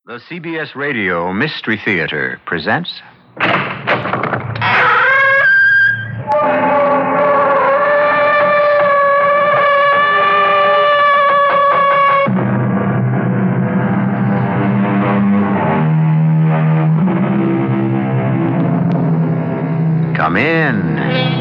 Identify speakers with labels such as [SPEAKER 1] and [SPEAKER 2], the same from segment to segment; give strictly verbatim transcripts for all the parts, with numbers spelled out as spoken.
[SPEAKER 1] The C B S Radio Mystery Theater presents... Come in.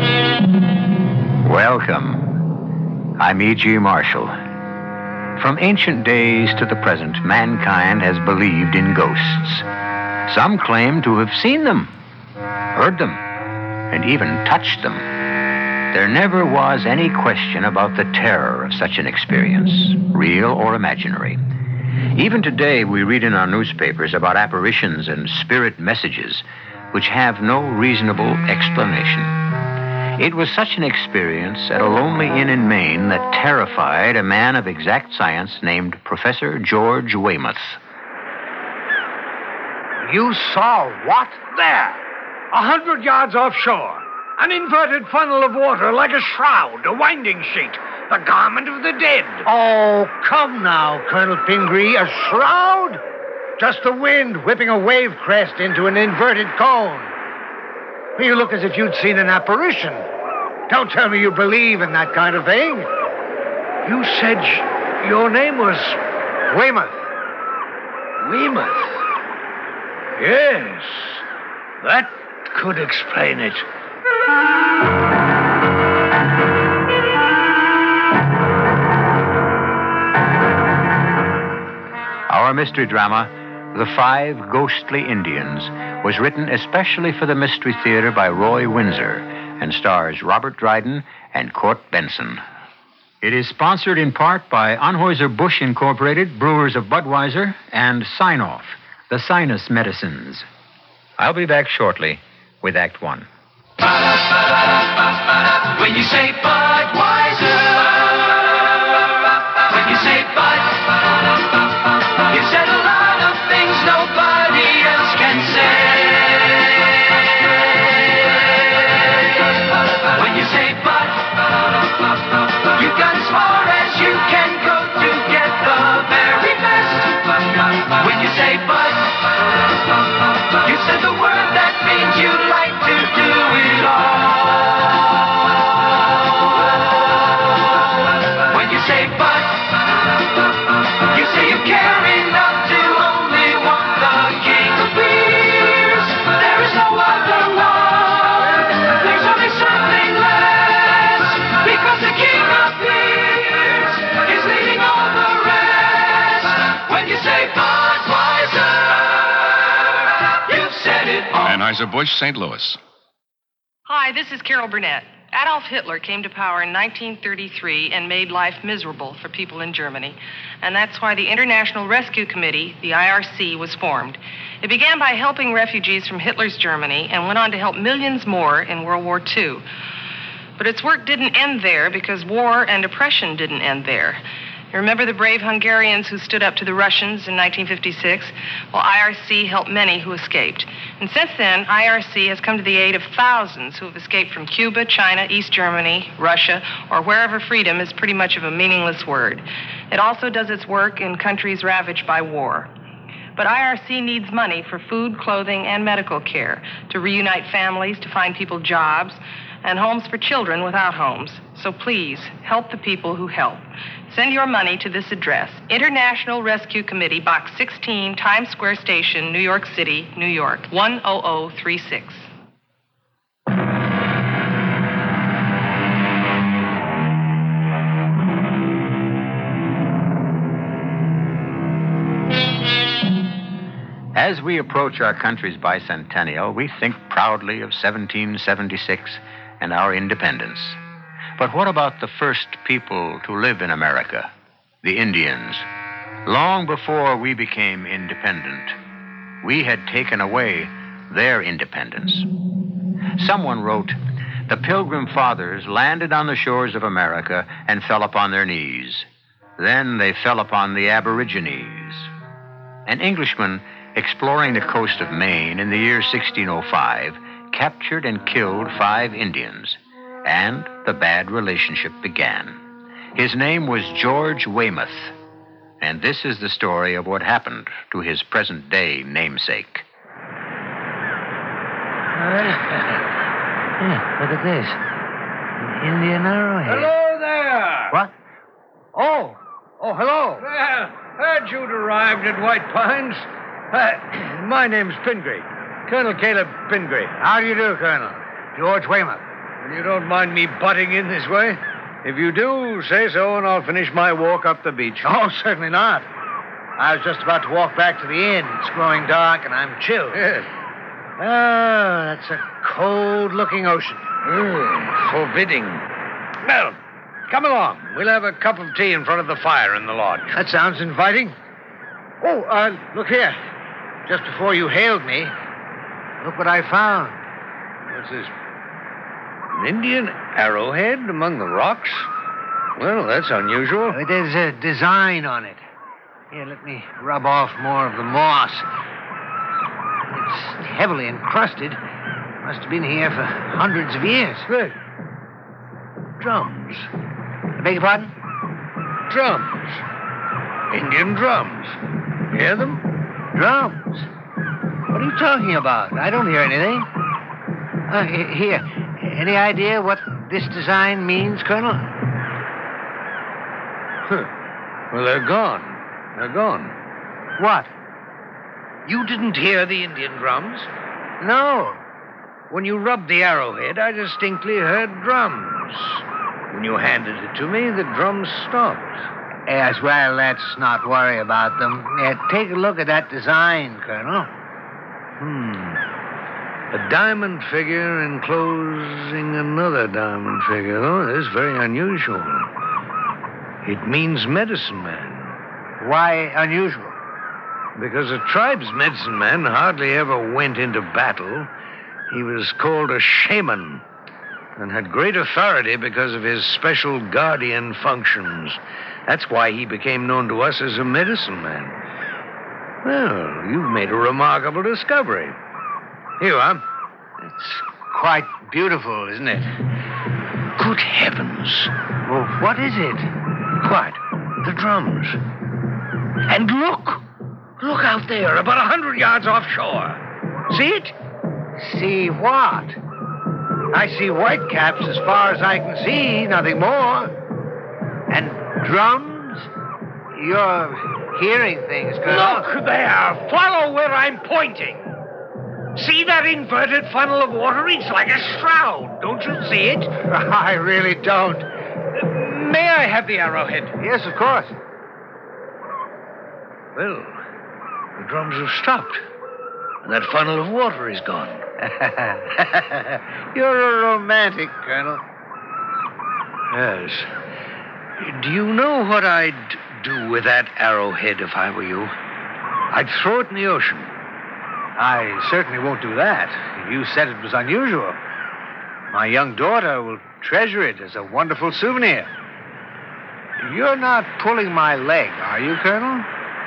[SPEAKER 1] Welcome. I'm E G. Marshall. From ancient days to the present, mankind has believed in ghosts. Some claim to have seen them, heard them, and even touched them. There never was any question about the terror of such an experience, real or imaginary. Even today, we read in our newspapers about apparitions and spirit messages which have no reasonable explanation. It was such an experience at a lonely inn in Maine that terrified a man of exact science named Professor George Weymouth.
[SPEAKER 2] You saw what? There. A hundred yards offshore. An inverted funnel of water like a shroud, a winding sheet, the garment of the dead. Oh, come now, Colonel Pingree. A shroud? Just the wind whipping a wave crest into an inverted cone. You look as if you'd seen an apparition. Don't tell me you believe in that kind of thing. You said sh- your name was... Weymouth. Weymouth? Yes. That could explain it.
[SPEAKER 1] Our mystery drama, The Five Ghostly Indians, was written especially for the Mystery Theater by Roy Windsor and stars Robert Dryden and Court Benson. It is sponsored in part by Anheuser-Busch Incorporated, Brewers of Budweiser, and Sign-Off, the sinus medicines. I'll be back shortly with Act One.
[SPEAKER 3] When you say Budweiser, when you say Bud, you said a lot of things nobody else can say. When you say Bud, you got as far as you can go to get the very best. When you say Bud, you said the word that means you like to do it all. When you say Bud, you say you care enough to only want the king of beers. There is no other one. There's only something less. Because the king of beers is leading all the rest. When you say Budweiser, you've said it all.
[SPEAKER 4] Anheuser-Busch, Saint Louis.
[SPEAKER 5] Hi, this is Carol Burnett. Adolf Hitler came to power in nineteen thirty-three and made life miserable for people in Germany. And that's why the International Rescue Committee, the I R C, was formed. It began by helping refugees from Hitler's Germany and went on to help millions more in World War Two. But its work didn't end there because war and oppression didn't end there. You remember the brave Hungarians who stood up to the Russians in nineteen fifty-six? Well, I R C helped many who escaped. And since then, I R C has come to the aid of thousands who have escaped from Cuba, China, East Germany, Russia, or wherever freedom is pretty much of a meaningless word. It also does its work in countries ravaged by war. But I R C needs money for food, clothing, and medical care, to reunite families, to find people jobs, and homes for children without homes. So please, help the people who help. Send your money to this address, International Rescue Committee, Box sixteen, Times Square Station, New York City, New York, one oh oh three six.
[SPEAKER 1] As we approach our country's bicentennial, we think proudly of seventeen seventy-six and our independence. But what about the first people to live in America, the Indians? Long before we became independent, we had taken away their independence. Someone wrote, "The Pilgrim Fathers landed on the shores of America and fell upon their knees. Then they fell upon the Aborigines." An Englishman exploring the coast of Maine in the year sixteen oh five captured and killed five Indians. And the bad relationship began. His name was George Weymouth. And this is the story of what happened to his present-day namesake.
[SPEAKER 4] Yeah, look at this. An Indian arrowhead.
[SPEAKER 2] Hello there.
[SPEAKER 4] What? Oh. Oh, hello.
[SPEAKER 2] Well, heard you'd arrived at White Pines. Uh, my name's Pingree. Colonel Caleb Pingree.
[SPEAKER 4] How do you do, Colonel? George Weymouth.
[SPEAKER 2] You don't mind me butting in this way? If you do, say so, and I'll finish my walk up the beach.
[SPEAKER 4] Oh, certainly not. I was just about to walk back to the inn. It's growing dark, and I'm chilled.
[SPEAKER 2] Yes.
[SPEAKER 4] Oh, that's a cold-looking ocean.
[SPEAKER 2] Mm, forbidding. Well, come along. We'll have a cup of tea in front of the fire in the lodge.
[SPEAKER 4] That sounds inviting. Oh, uh, look here. Just before you hailed me, look what I found.
[SPEAKER 2] What's this? An Indian arrowhead among the rocks? Well, that's unusual.
[SPEAKER 4] Uh, There's a design on it. Here, let me rub off more of the moss. It's heavily encrusted. Must have been here for hundreds of years.
[SPEAKER 2] Look. Drums.
[SPEAKER 4] I beg your pardon?
[SPEAKER 2] Drums. Indian drums. Hear them?
[SPEAKER 4] Drums. What are you talking about? I don't hear anything. Uh, he- here. Any idea what this design means, Colonel?
[SPEAKER 2] Huh. Well, they're gone. They're gone.
[SPEAKER 4] What?
[SPEAKER 2] You didn't hear the Indian drums?
[SPEAKER 4] No.
[SPEAKER 2] When you rubbed the arrowhead, I distinctly heard drums. When you handed it to me, the drums stopped.
[SPEAKER 4] Yes, well, let's not worry about them. Uh, take a look at that design, Colonel.
[SPEAKER 2] Hmm. A diamond figure enclosing another diamond figure. Oh, that's very unusual. It means medicine man.
[SPEAKER 4] Why unusual?
[SPEAKER 2] Because a tribe's medicine man hardly ever went into battle. He was called a shaman and had great authority because of his special guardian functions. That's why he became known to us as a medicine man. Well, you've made a remarkable discovery. Here you are.
[SPEAKER 4] It's quite beautiful, isn't it?
[SPEAKER 2] Good heavens.
[SPEAKER 4] Well, what is it?
[SPEAKER 2] What? The drums. And look! Look out there, about a hundred yards offshore. See it?
[SPEAKER 4] See what? I see whitecaps as far as I can see, nothing more. And drums? You're hearing things, Colonel.
[SPEAKER 2] Look there! Follow where I'm pointing. See that inverted funnel of water? It's like a shroud. Don't you see it?
[SPEAKER 4] I really don't.
[SPEAKER 2] May I have the arrowhead?
[SPEAKER 4] Yes, of course.
[SPEAKER 2] Well, the drums have stopped. And that funnel of water is gone.
[SPEAKER 4] You're a romantic, Colonel.
[SPEAKER 2] Yes. Do you know what I'd do with that arrowhead if I were you? I'd throw it in the ocean.
[SPEAKER 4] I certainly won't do that. You said it was unusual. My young daughter will treasure it as a wonderful souvenir. You're not pulling my leg, are you, Colonel?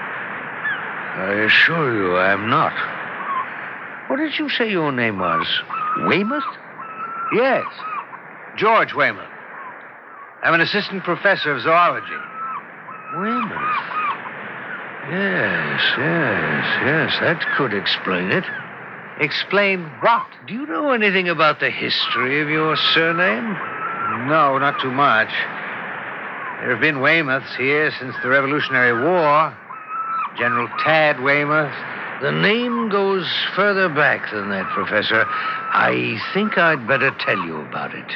[SPEAKER 2] I assure you I am not. What did you say your name was? Weymouth?
[SPEAKER 4] Yes. George Weymouth. I'm an assistant professor of zoology.
[SPEAKER 2] Weymouth. Yes, yes, yes. That could explain it.
[SPEAKER 4] Explain what?
[SPEAKER 2] Do you know anything about the history of your surname?
[SPEAKER 4] No, not too much. There have been Weymouths here since the Revolutionary War. General Tad Weymouth.
[SPEAKER 2] The name goes further back than that, Professor. I think I'd better tell you about it.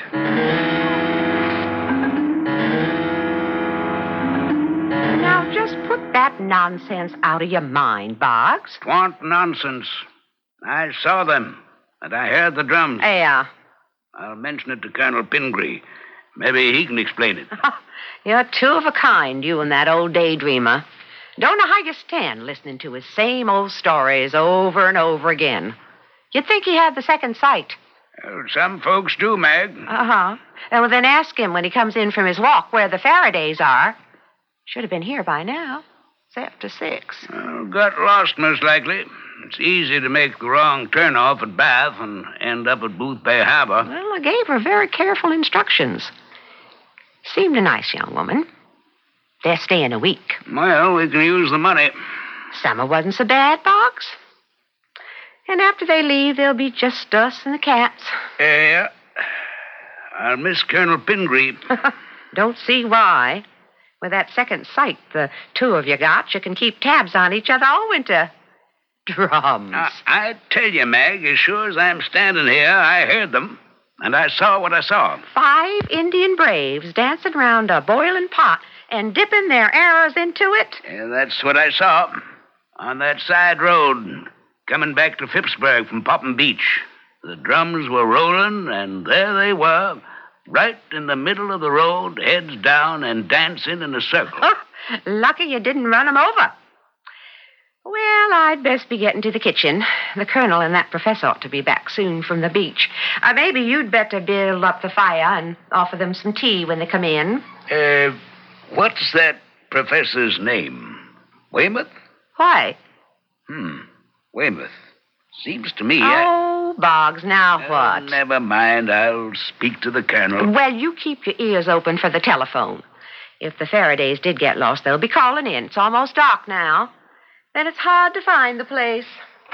[SPEAKER 6] Now, just put that nonsense out of your mind, Boggs.
[SPEAKER 7] Twant nonsense. I saw them, and I heard the drums.
[SPEAKER 6] Yeah.
[SPEAKER 7] I'll mention it to Colonel Pingree. Maybe he can explain it.
[SPEAKER 6] You're two of a kind, you and that old daydreamer. Don't know how you stand listening to his same old stories over and over again. You'd think he had the second sight.
[SPEAKER 7] Well, some folks do, Mag.
[SPEAKER 6] Uh-huh. Well, then ask him when he comes in from his walk where the Faradays are. Should have been here by now. It's after six.
[SPEAKER 7] Well, got lost, most likely. It's easy to make the wrong turnoff at Bath and end up at Booth Bay Harbor.
[SPEAKER 6] Well, I gave her very careful instructions. Seemed a nice young woman. They're staying a week.
[SPEAKER 7] Well, we can use the money.
[SPEAKER 6] Summer wasn't so bad, Boggs. And after they leave, there'll be just us and the cats.
[SPEAKER 7] Yeah. I'll miss Colonel Pingree.
[SPEAKER 6] Don't see why. With that second sight the two of you got, you can keep tabs on each other all winter. Drums.
[SPEAKER 7] I, I tell you, Mag, as sure as I'm standing here, I heard them. And I saw what I saw.
[SPEAKER 6] Five Indian braves dancing round a boiling pot and dipping their arrows into it.
[SPEAKER 7] Yeah, that's what I saw. On that side road, coming back to Phippsburg from Popham Beach. The drums were rolling, and there they were, right in the middle of the road, heads down and dancing in a circle.
[SPEAKER 6] Oh, lucky you didn't run 'em over. Well, I'd best be getting to the kitchen. The colonel and that professor ought to be back soon from the beach. Uh, maybe you'd better build up the fire and offer them some tea when they come in.
[SPEAKER 7] Uh, what's that professor's name? Weymouth?
[SPEAKER 6] Why?
[SPEAKER 7] Hmm, Weymouth. Seems to me I...
[SPEAKER 6] Oh, Boggs, now
[SPEAKER 7] Uh,
[SPEAKER 6] what?
[SPEAKER 7] never mind. I'll speak to the colonel.
[SPEAKER 6] Well, you keep your ears open for the telephone. If the Faradays did get lost, they'll be calling in. It's almost dark now. Then it's hard to find the place.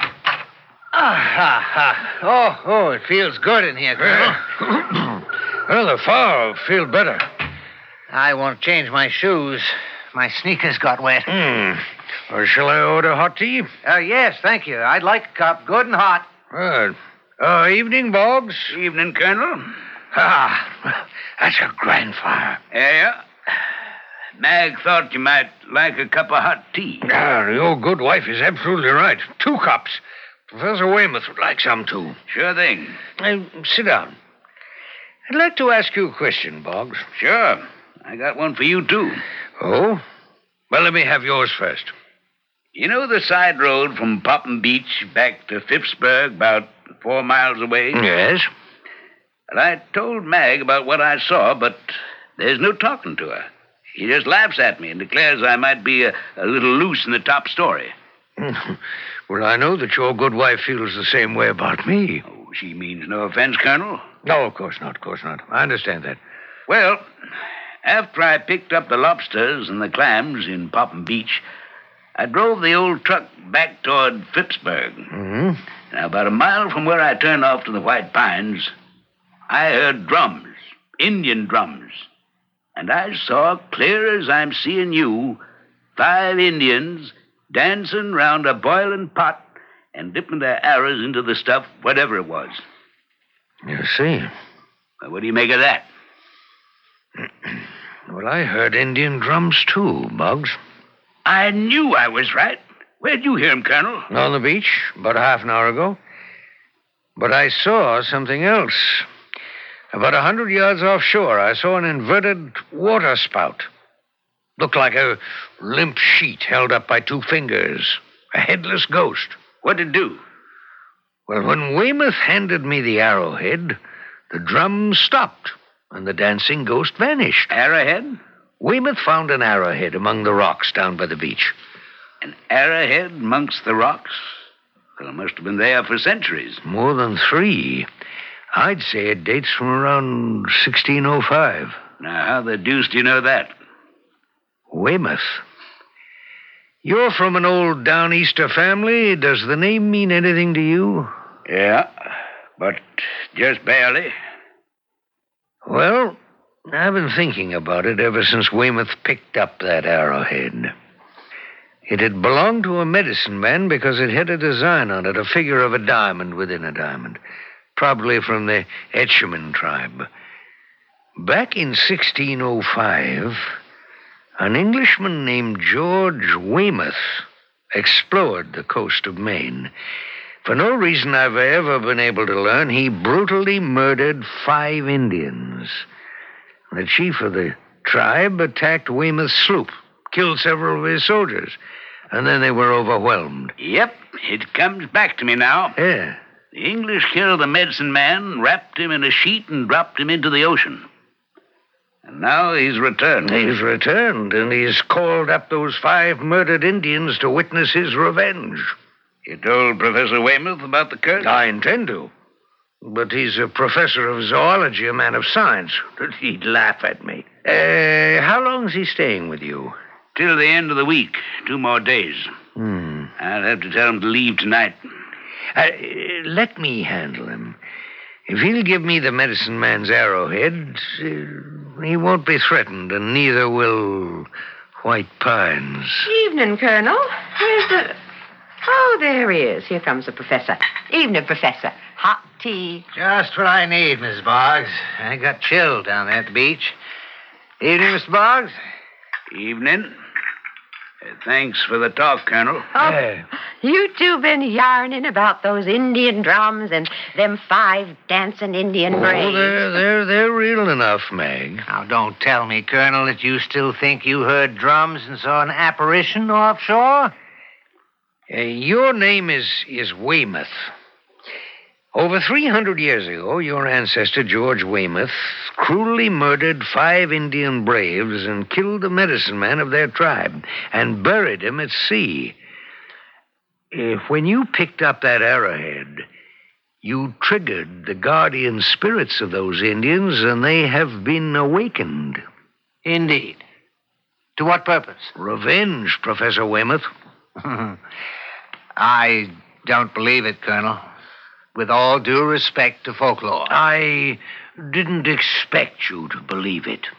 [SPEAKER 4] Ah, ha, ha. Oh, oh, it feels good in here, Colonel.
[SPEAKER 2] Well, the fire will feel better.
[SPEAKER 4] I won't change my shoes. My sneakers got wet.
[SPEAKER 2] Hmm. Or shall I order hot tea?
[SPEAKER 4] Uh, yes, thank you. I'd like a cup, good and hot.
[SPEAKER 2] Well, uh, evening, Boggs.
[SPEAKER 7] Evening, Colonel.
[SPEAKER 2] Ah, that's a grand fire.
[SPEAKER 7] Yeah. Mag thought you might like a cup of hot tea.
[SPEAKER 2] Ah, your good wife is absolutely right. Two cups. Professor Weymouth would like some, too.
[SPEAKER 7] Sure thing.
[SPEAKER 2] Uh, sit down. I'd like to ask you a question, Boggs.
[SPEAKER 7] Sure. I got one for you, too.
[SPEAKER 2] Oh? Well, let me have yours first.
[SPEAKER 7] You know the side road from Popham Beach back to Phippsburg, about four miles away?
[SPEAKER 2] Yes?
[SPEAKER 7] Well, I told Mag about what I saw, but there's no talking to her. She just laughs at me and declares I might be a, a little loose in the top story.
[SPEAKER 2] Well, I know that your good wife feels the same way about me.
[SPEAKER 7] Oh, she means no offense, Colonel.
[SPEAKER 2] No, of course not, of course not. I understand that.
[SPEAKER 7] Well, after I picked up the lobsters and the clams in Popham Beach, I drove the old truck back toward Phippsburg.
[SPEAKER 2] Hmm?
[SPEAKER 7] Now, about a mile from where I turned off to the White Pines, I heard drums, Indian drums. And I saw, clear as I'm seeing you, five Indians dancing round a boiling pot and dipping their arrows into the stuff, whatever it was.
[SPEAKER 2] You see.
[SPEAKER 7] Well, what do you make of that?
[SPEAKER 2] Well, I heard Indian drums, too, Boggs.
[SPEAKER 7] I knew I was right. Where'd you hear him, Colonel?
[SPEAKER 2] On the beach, about a half an hour ago. But I saw something else. About a hundred yards offshore, I saw an inverted water spout. Looked like a limp sheet held up by two fingers. A headless ghost.
[SPEAKER 7] What'd it do?
[SPEAKER 2] Well, when Weymouth handed me the arrowhead, the drum stopped, and the dancing ghost vanished.
[SPEAKER 7] Arrowhead?
[SPEAKER 2] Weymouth found an arrowhead among the rocks down by the beach.
[SPEAKER 7] An arrowhead amongst the rocks? Well, it must have been there for centuries.
[SPEAKER 2] More than three. I'd say it dates from around sixteen oh five.
[SPEAKER 7] Now, how the deuce do you know that?
[SPEAKER 2] Weymouth. You're from an old Downeaster family. Does the name mean anything to you?
[SPEAKER 7] Yeah, but just barely.
[SPEAKER 2] Well, I've been thinking about it ever since Weymouth picked up that arrowhead. It had belonged to a medicine man because it had a design on it, a figure of a diamond within a diamond. Probably from the Etchemin tribe. Back in sixteen oh five, an Englishman named George Weymouth explored the coast of Maine. For no reason I've ever been able to learn, he brutally murdered five Indians. The chief of the tribe attacked Weymouth's sloop, killed several of his soldiers, and then they were overwhelmed.
[SPEAKER 7] Yep, it comes back to me now.
[SPEAKER 2] Yeah.
[SPEAKER 7] The English killed the medicine man, wrapped him in a sheet, and dropped him into the ocean. And now he's returned.
[SPEAKER 2] He's returned, and he's called up those five murdered Indians to witness his revenge.
[SPEAKER 7] You told Professor Weymouth about the curse?
[SPEAKER 2] I intend to. But he's a professor of zoology, a man of science. He'd laugh at me. Uh, how long's he staying with you?
[SPEAKER 7] Till the end of the week. Two more days.
[SPEAKER 2] Hmm.
[SPEAKER 7] I'll have to tell him to leave tonight.
[SPEAKER 2] Uh, let me handle him. If he'll give me the medicine man's arrowhead, uh, he won't be threatened, and neither will White Pines.
[SPEAKER 6] Evening, Colonel. Where's the... Oh, there he is. Here comes the professor. Evening, Professor. Hot tea.
[SPEAKER 4] Just what I need, Missus Boggs. I got chilled down there at the beach. Evening, Mister Boggs.
[SPEAKER 7] Evening. Uh, thanks for the talk, Colonel.
[SPEAKER 6] Oh,
[SPEAKER 2] Yeah.
[SPEAKER 6] you two been yarning about those Indian drums and them five dancing Indian
[SPEAKER 2] Oh,
[SPEAKER 6] braves.
[SPEAKER 2] they're, they're, they're real enough, Mag.
[SPEAKER 4] Now, don't tell me, Colonel, that you still think you heard drums and saw an apparition offshore?
[SPEAKER 2] Uh, your name is, is Weymouth. Over three hundred years ago, your ancestor, George Weymouth, cruelly murdered five Indian braves and killed the medicine man of their tribe and buried him at sea. Uh, when you picked up that arrowhead, you triggered the guardian spirits of those Indians, and they have been awakened.
[SPEAKER 4] Indeed. To what purpose?
[SPEAKER 2] Revenge, Professor Weymouth.
[SPEAKER 4] I don't believe it, Colonel. With all due respect to folklore.
[SPEAKER 2] I didn't expect you to believe it.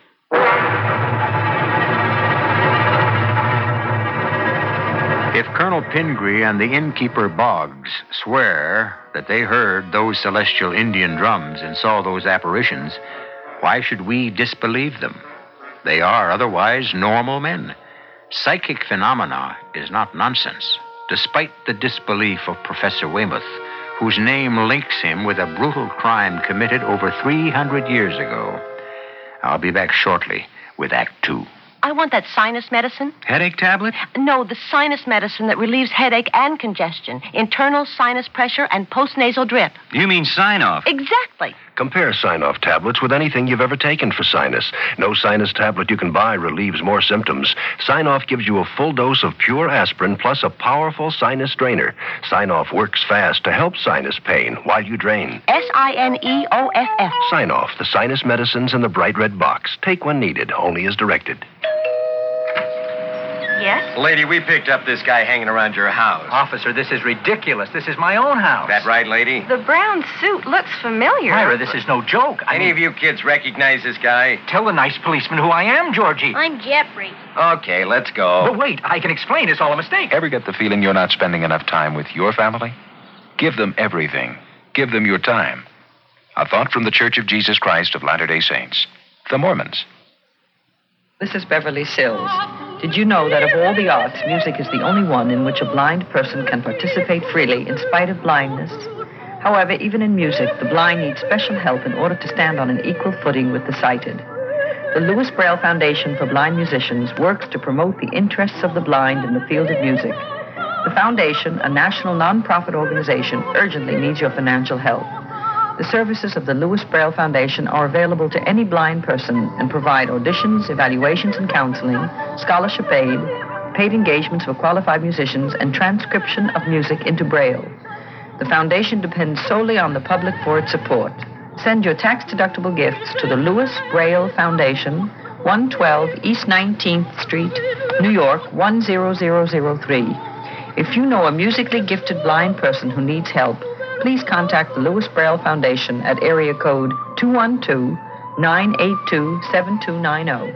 [SPEAKER 1] If Colonel Pingree and the innkeeper Boggs swear that they heard those celestial Indian drums and saw those apparitions, why should we disbelieve them? They are otherwise normal men. Psychic phenomena is not nonsense, despite the disbelief of Professor Weymouth, whose name links him with a brutal crime committed over three hundred years ago. I'll be back shortly with Act Two.
[SPEAKER 8] I want that sinus medicine.
[SPEAKER 1] Headache tablet?
[SPEAKER 8] No, the sinus medicine that relieves headache and congestion, internal sinus pressure, and postnasal drip.
[SPEAKER 9] You mean sign-off?
[SPEAKER 8] Exactly.
[SPEAKER 10] Compare Sign-Off tablets with anything you've ever taken for sinus. No sinus tablet you can buy relieves more symptoms. Sign-Off gives you a full dose of pure aspirin plus a powerful sinus drainer. Sign-Off works fast to help sinus pain while you drain.
[SPEAKER 8] S I N E O F F.
[SPEAKER 10] Sign-Off, the sinus medicines in the bright red box. Take when needed, only as directed.
[SPEAKER 8] Yes?
[SPEAKER 9] Lady, we picked up this guy hanging around your house.
[SPEAKER 11] Officer, this is ridiculous. This is my own house.
[SPEAKER 9] That right, lady?
[SPEAKER 8] The brown suit looks familiar.
[SPEAKER 11] Myra, this is no joke. I
[SPEAKER 9] Any
[SPEAKER 11] mean,
[SPEAKER 9] of you kids recognize this guy?
[SPEAKER 11] tell the nice policeman who I am, Georgie.
[SPEAKER 8] I'm Jeffrey.
[SPEAKER 9] Okay, let's go.
[SPEAKER 11] But wait, I can explain. It's all a mistake.
[SPEAKER 12] Ever get the feeling you're not spending enough time with your family? Give them everything. Give them your time. A thought from the Church of Jesus Christ of Latter-day Saints, the Mormons.
[SPEAKER 13] This is Beverly Sills. Did you know that of all the arts, music is the only one in which a blind person can participate freely in spite of blindness? However, even in music, the blind need special help in order to stand on an equal footing with the sighted. The Lewis Braille Foundation for Blind Musicians works to promote the interests of the blind in the field of music. The foundation, a national nonprofit organization, urgently needs your financial help. The services of the Lewis Braille Foundation are available to any blind person and provide auditions, evaluations, and counseling, scholarship aid, paid engagements for qualified musicians, and transcription of music into Braille. The foundation depends solely on the public for its support. Send your tax-deductible gifts to the Lewis Braille Foundation, one twelve East nineteenth Street, New York, one zero zero zero three. If you know a musically gifted blind person who needs help, please contact the Lewis Braille Foundation at area code two one two, nine eight two, seven two nine zero.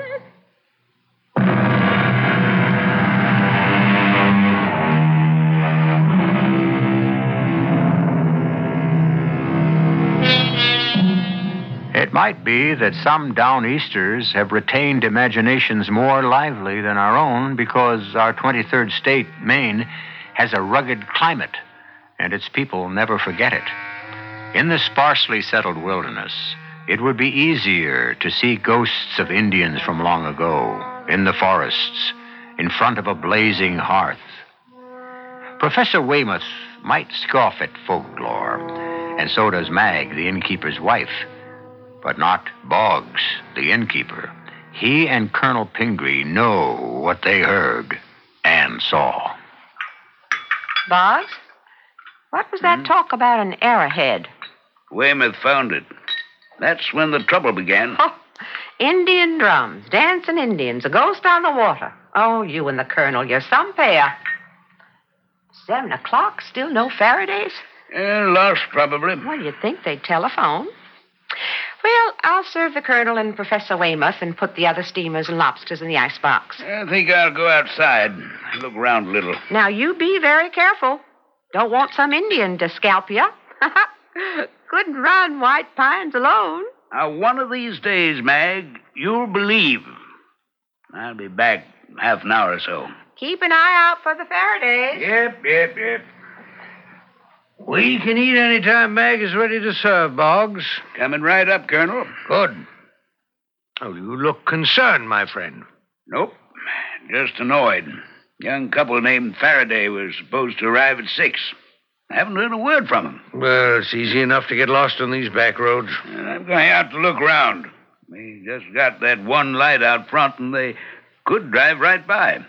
[SPEAKER 1] It might be that some Downeasters have retained imaginations more lively than our own because our twenty-third state, Maine, has a rugged climate, and its people never forget it. In the sparsely settled wilderness, it would be easier to see ghosts of Indians from long ago, in the forests, in front of a blazing hearth. Professor Weymouth might scoff at folklore, and so does Mag, the innkeeper's wife, but not Boggs, the innkeeper. He and Colonel Pingree know what they heard and saw.
[SPEAKER 6] Boggs? What was that talk about an arrowhead?
[SPEAKER 7] Weymouth found it. That's when the trouble began.
[SPEAKER 6] Oh, Indian drums, dancing Indians, a ghost on the water. Oh, you and the Colonel, you're some pair. Seven o'clock, still no Faradays?
[SPEAKER 7] Yeah, lost, probably.
[SPEAKER 6] Well, you'd think they'd telephone. Well, I'll serve the Colonel and Professor Weymouth and put the other steamers and lobsters in the icebox.
[SPEAKER 7] I think I'll go outside, look around a little.
[SPEAKER 6] Now, you be very careful. Don't want some Indian to scalp you. Couldn't run White Pines alone.
[SPEAKER 7] Now, one of these days, Mag, you'll believe. I'll be back half an hour or so.
[SPEAKER 6] Keep an eye out for the Faradays.
[SPEAKER 2] Yep, yep, yep. We can eat any time Mag is ready to serve, Boggs.
[SPEAKER 7] Coming right up, Colonel.
[SPEAKER 2] Good. Oh, you look concerned, my friend.
[SPEAKER 7] Nope. Just annoyed. Young couple named Faraday was supposed to arrive at six. I haven't heard a word from him.
[SPEAKER 2] Well, it's easy enough to get lost on these back roads.
[SPEAKER 7] And I'm going out to look around. We just got that one light out front, and they could drive right by.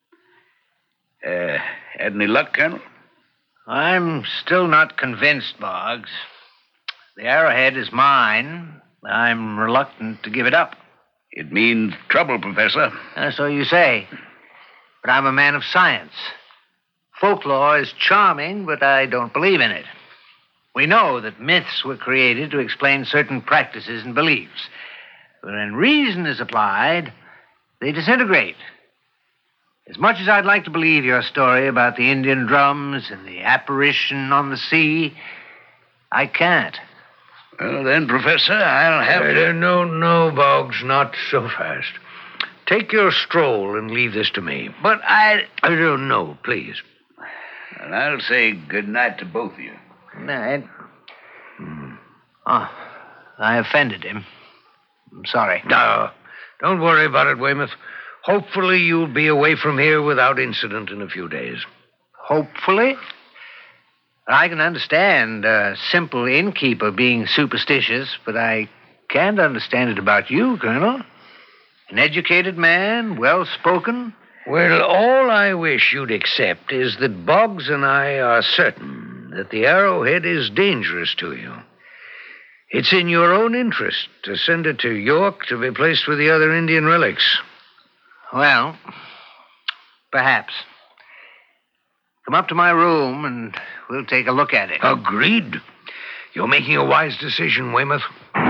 [SPEAKER 7] Uh, had any luck, Colonel?
[SPEAKER 4] I'm still not convinced, Boggs. The arrowhead is mine. I'm reluctant to give it up.
[SPEAKER 7] It means trouble, Professor.
[SPEAKER 4] Uh, so you say. But I'm a man of science. Folklore is charming, but I don't believe in it. We know that myths were created to explain certain practices and beliefs. But when reason is applied, they disintegrate. As much as I'd like to believe your story about the Indian drums and the apparition on the sea, I can't.
[SPEAKER 7] Well, then, Professor, I'll have to...
[SPEAKER 2] Uh, no, no, Boggs, not so fast. Take your stroll and leave this to me.
[SPEAKER 7] But I...
[SPEAKER 2] I don't know, please.
[SPEAKER 7] Well, I'll say good night to both of you.
[SPEAKER 4] Night. Hmm. Oh, I offended him. I'm sorry.
[SPEAKER 2] No, don't worry about it, Weymouth. Hopefully you'll be away from here without incident in a few days.
[SPEAKER 4] Hopefully? I can understand a simple innkeeper being superstitious, but I can't understand it about you, Colonel. An educated man, well-spoken.
[SPEAKER 2] Well, all I wish you'd accept is that Boggs and I are certain that the arrowhead is dangerous to you. It's in your own interest to send it to York to be placed with the other Indian relics.
[SPEAKER 4] Well, perhaps. Come up to my room and we'll take a look at it.
[SPEAKER 2] Agreed. You're making a wise decision, Weymouth.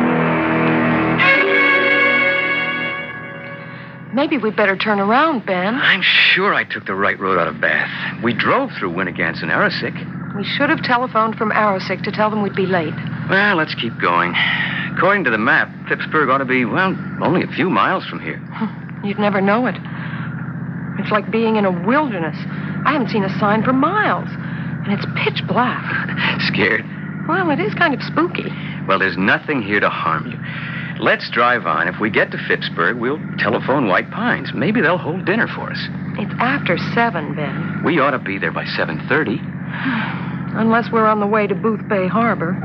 [SPEAKER 5] Maybe we'd better turn around, Ben.
[SPEAKER 9] I'm sure I took the right road out of Bath. We drove through Winnegans and Arrowsick.
[SPEAKER 5] We should have telephoned from Arrowsick to tell them we'd be late.
[SPEAKER 9] Well, let's keep going. According to the map, Phippsburg ought to be, well, only a few miles from here.
[SPEAKER 5] You'd never know it. It's like being in a wilderness. I haven't seen a sign for miles. And it's pitch black.
[SPEAKER 9] Scared?
[SPEAKER 5] Well, it is kind of spooky.
[SPEAKER 9] Well, there's nothing here to harm you. Let's drive on. If we get to Phippsburg, we'll telephone White Pines. Maybe they'll hold dinner for us.
[SPEAKER 5] It's after seven, Ben.
[SPEAKER 9] We ought to be there by seven thirty.
[SPEAKER 5] Unless we're on the way to Booth Bay Harbor.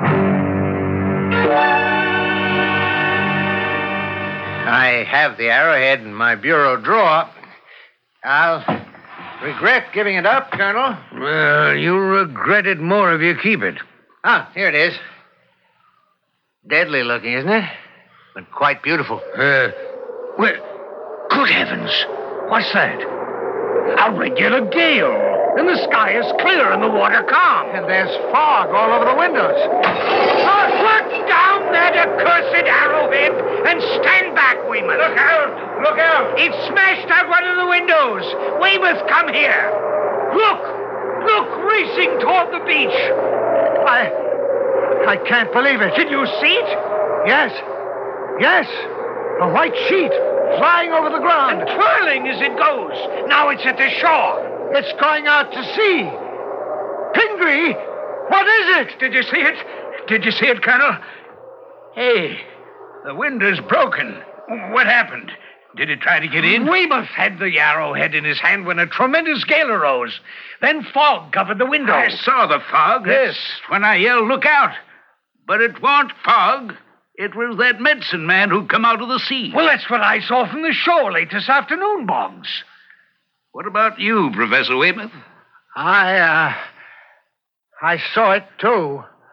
[SPEAKER 4] I have the arrowhead in my bureau drawer. I'll regret giving it up, Colonel.
[SPEAKER 2] Well, you'll regret it more if you keep it.
[SPEAKER 4] Ah, here it is. Deadly looking, isn't it? But quite beautiful.
[SPEAKER 2] Uh, well, good heavens. What's that? A regular gale. And the sky is clear and the water calm.
[SPEAKER 4] And there's fog all over the windows.
[SPEAKER 2] Oh, put down that accursed arrowhead and stand back, Weymouth. Look out! Look out! It smashed out one of the windows. Weymouth, come here. Look! Look, racing toward the beach.
[SPEAKER 4] I... I can't believe it.
[SPEAKER 2] Can you see it?
[SPEAKER 4] Yes. Yes. A white sheet flying over the ground.
[SPEAKER 2] And twirling as it goes. Now it's at the shore.
[SPEAKER 4] It's going out to sea. Pingree, what is it?
[SPEAKER 2] Did you see it? Did you see it, Colonel? Hey, the window's broken. What happened? Did it try to get in? Weymouth had the arrowhead in his hand when a tremendous gale arose. Then fog covered the window.
[SPEAKER 7] I saw the fog.
[SPEAKER 2] Yes.
[SPEAKER 7] That's when I yelled, look out. But it wasn't fog. It was that medicine man who'd come out of the sea.
[SPEAKER 2] Well, that's what I saw from the shore late this afternoon, Boggs.
[SPEAKER 7] What about you, Professor Weymouth?
[SPEAKER 4] I, uh... I saw it, too.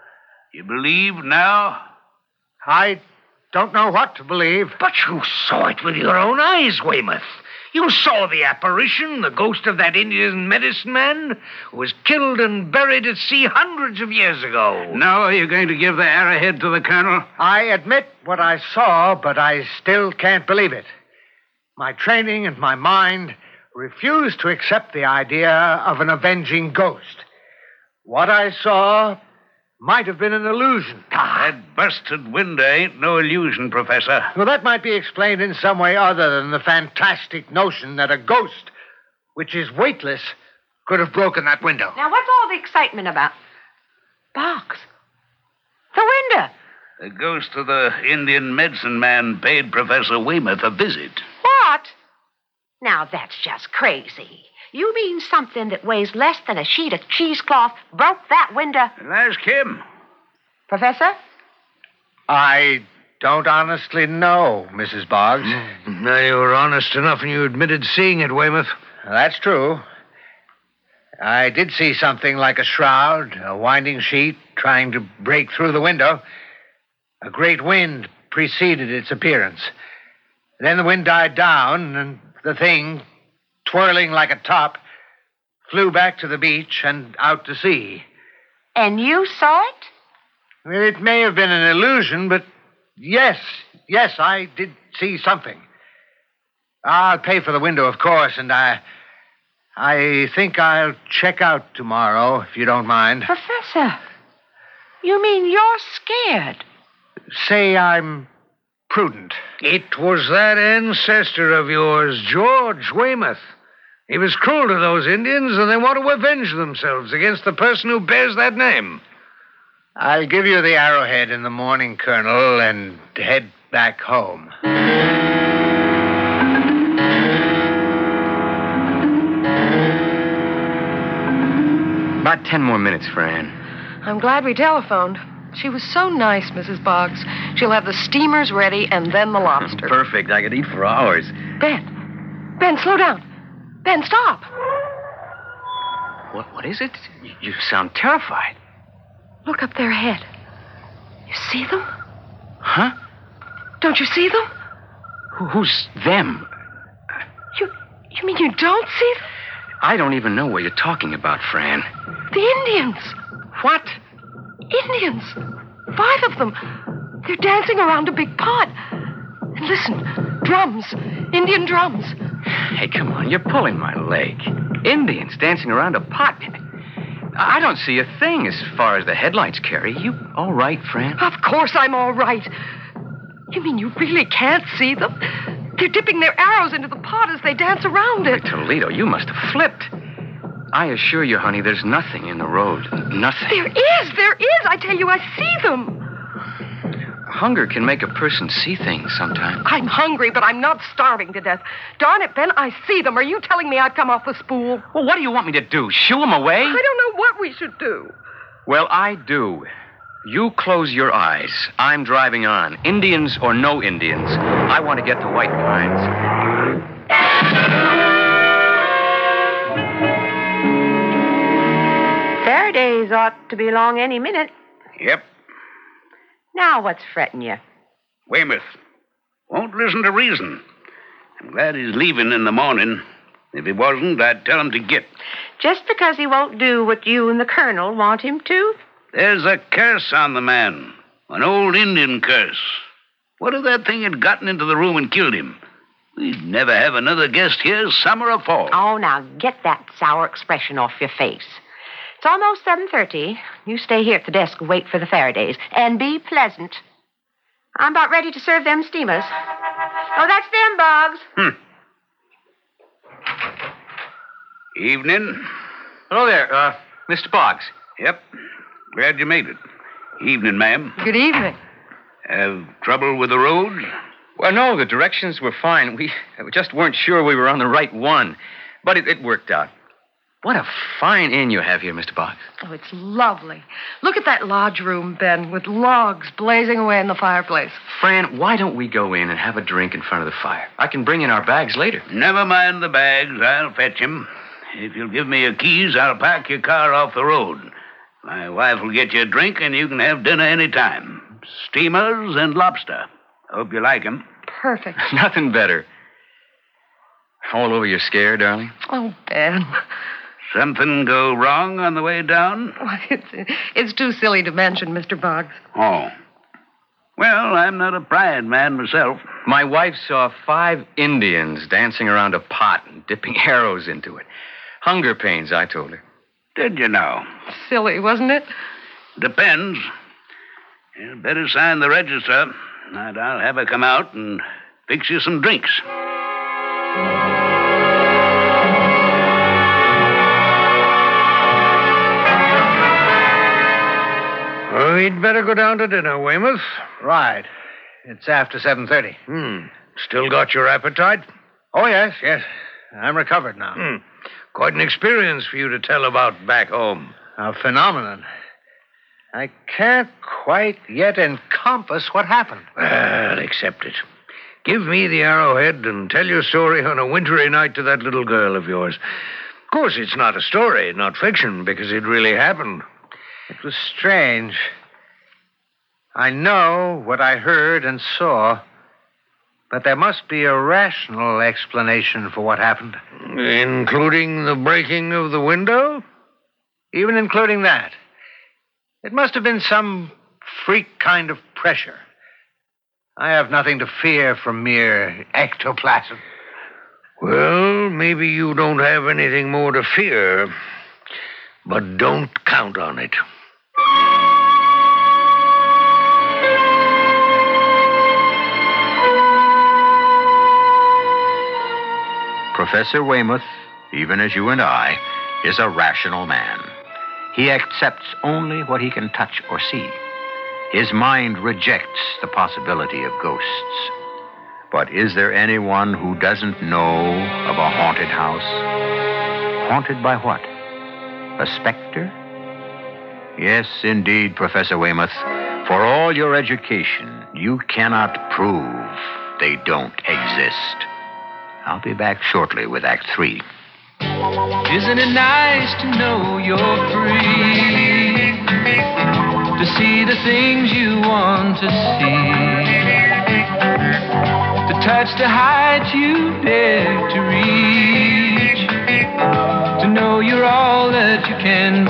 [SPEAKER 7] You believe now?
[SPEAKER 2] I don't know what to believe. But you saw it with your own eyes, Weymouth. You saw the apparition, the ghost of that Indian medicine man who was killed and buried at sea hundreds of years ago.
[SPEAKER 7] Now are you going to give the arrowhead to the colonel?
[SPEAKER 2] I admit what I saw, but I still can't believe it. My training and my mind refuse to accept the idea of an avenging ghost. What I saw might have been an illusion.
[SPEAKER 7] That busted window ain't no illusion, Professor.
[SPEAKER 2] Well, that might be explained in some way other than the fantastic notion that a ghost, which is weightless, could have broken that window.
[SPEAKER 6] Now, what's all the excitement about? Box. The window.
[SPEAKER 7] The ghost of the Indian medicine man paid Professor Weymouth a visit.
[SPEAKER 6] What? Now, that's just crazy. You mean something that weighs less than a sheet of cheesecloth broke that window?
[SPEAKER 7] Well, ask him.
[SPEAKER 6] Professor?
[SPEAKER 2] I don't honestly know, Missus Boggs.
[SPEAKER 14] Now, you were honest enough and you admitted seeing it, Weymouth.
[SPEAKER 2] That's true. I did see something like a shroud, a winding sheet, trying to break through the window. A great wind preceded its appearance. Then the wind died down, and the thing, twirling like a top, flew back to the beach and out to sea.
[SPEAKER 6] And you saw it?
[SPEAKER 2] Well, it may have been an illusion, but yes, yes, I did see something. I'll pay for the window, of course, and I... I think I'll check out tomorrow, if you don't mind.
[SPEAKER 6] Professor, you mean you're scared?
[SPEAKER 2] Say I'm prudent.
[SPEAKER 14] It was that ancestor of yours, George Weymouth. He was cruel to those Indians, and they want to avenge themselves against the person who bears that name.
[SPEAKER 2] I'll give you the arrowhead in the morning, Colonel, and head back home.
[SPEAKER 9] About ten more minutes, Fran.
[SPEAKER 5] I'm glad we telephoned. She was so nice, Missus Boggs. She'll have the steamers ready and then the lobster.
[SPEAKER 9] Perfect. I could eat for hours.
[SPEAKER 5] Ben. Ben, slow down. Ben, stop.
[SPEAKER 9] What? What is it? You, you sound terrified.
[SPEAKER 5] Look up there ahead. You see them?
[SPEAKER 9] Huh?
[SPEAKER 5] Don't you see them?
[SPEAKER 9] Who, who's them?
[SPEAKER 5] You, you mean you don't see them?
[SPEAKER 9] I don't even know what you're talking about, Fran.
[SPEAKER 5] The Indians.
[SPEAKER 9] What?
[SPEAKER 5] Indians. Five of them. They're dancing around a big pot. And listen, drums. Indian drums.
[SPEAKER 9] Hey, come on. You're pulling my leg. Indians dancing around a pot. I don't see a thing as far as the headlights carry. You all right, Fran?
[SPEAKER 5] Of course I'm all right. You mean you really can't see them? They're dipping their arrows into the pot as they dance around it.
[SPEAKER 9] Why, Toledo, you must have flipped. I assure you, honey, there's nothing in the road. Nothing.
[SPEAKER 5] There is, there is. I tell you, I see them.
[SPEAKER 9] Hunger can make a person see things sometimes.
[SPEAKER 5] I'm hungry, but I'm not starving to death. Darn it, Ben, I see them. Are you telling me I've come off the spool?
[SPEAKER 9] Well, what do you want me to do? Shoo them away?
[SPEAKER 5] I don't know what we should do.
[SPEAKER 9] Well, I do. You close your eyes. I'm driving on. Indians or no Indians. I want to get to White Pines.
[SPEAKER 6] Faraday's ought to be along any minute.
[SPEAKER 7] Yep.
[SPEAKER 6] Now what's fretting you?
[SPEAKER 7] Weymouth won't listen to reason. I'm glad he's leaving in the morning. If he wasn't, I'd tell him to get.
[SPEAKER 6] Just because he won't do what you and the colonel want him to?
[SPEAKER 7] There's a curse on the man. An old Indian curse. What if that thing had gotten into the room and killed him? We'd never have another guest here, summer or fall.
[SPEAKER 6] Oh, now get that sour expression off your face. It's almost seven thirty. You stay here at the desk and wait for the Faradays. And be pleasant. I'm about ready to serve them steamers. Oh, that's them, Boggs.
[SPEAKER 7] Hmm. Evening.
[SPEAKER 9] Hello there, uh, Mister Boggs.
[SPEAKER 7] Yep. Glad you made it. Evening, ma'am.
[SPEAKER 5] Good evening.
[SPEAKER 7] Have trouble with the road?
[SPEAKER 9] Well, no, the directions were fine. We just weren't sure we were on the right one. But it, it worked out. What a fine inn you have here, Mister Boggs.
[SPEAKER 5] Oh, it's lovely. Look at that lodge room, Ben, with logs blazing away in the fireplace.
[SPEAKER 9] Fran, why don't we go in and have a drink in front of the fire? I can bring in our bags later.
[SPEAKER 7] Never mind the bags. I'll fetch him. If you'll give me your keys, I'll park your car off the road. My wife will get you a drink, and you can have dinner any time. Steamers and lobster. Hope you like 'em.
[SPEAKER 6] Perfect.
[SPEAKER 9] Nothing better. All over your scare, darling?
[SPEAKER 6] Oh, Ben.
[SPEAKER 7] Something go wrong on the way down?
[SPEAKER 6] Why, it's, it's too silly to mention, Mister Boggs.
[SPEAKER 7] Oh. Well, I'm not a pride man myself.
[SPEAKER 9] My wife saw five Indians dancing around a pot and dipping arrows into it. Hunger pains, I told her.
[SPEAKER 7] Did you know?
[SPEAKER 6] Silly, wasn't it?
[SPEAKER 7] Depends. You'd better sign the register, and I'll have her come out and fix you some drinks.
[SPEAKER 14] Oh, we'd better go down to dinner, Weymouth.
[SPEAKER 4] Right. It's after seven thirty.
[SPEAKER 14] Hmm. Still got your appetite?
[SPEAKER 4] Oh, yes, yes. I'm recovered now.
[SPEAKER 14] Hmm. Quite an experience for you to tell about back home.
[SPEAKER 4] A phenomenon. I can't quite yet encompass what happened.
[SPEAKER 14] Well, accept it. Give me the arrowhead and tell your story on a wintry night to that little girl of yours. Of course, it's not a story, not fiction, because it really happened.
[SPEAKER 4] It was strange. I know what I heard and saw, but there must be a rational explanation for what happened.
[SPEAKER 14] Including the breaking of the window?
[SPEAKER 4] Even including that. It must have been some freak kind of pressure. I have nothing to fear from mere ectoplasm.
[SPEAKER 14] Well, maybe you don't have anything more to fear, but don't count on it.
[SPEAKER 1] Professor Weymouth, even as you and I, is a rational man. He accepts only what he can touch or see. His mind rejects the possibility of ghosts. But is there anyone who doesn't know of a haunted house? Haunted by what? A specter? Yes, indeed, Professor Weymouth. For all your education, you cannot prove they don't exist. I'll be back shortly with Act Three.
[SPEAKER 3] Isn't it nice to know you're free? To see the things you want to see. To touch the heights you dare to reach. To know you're all that you can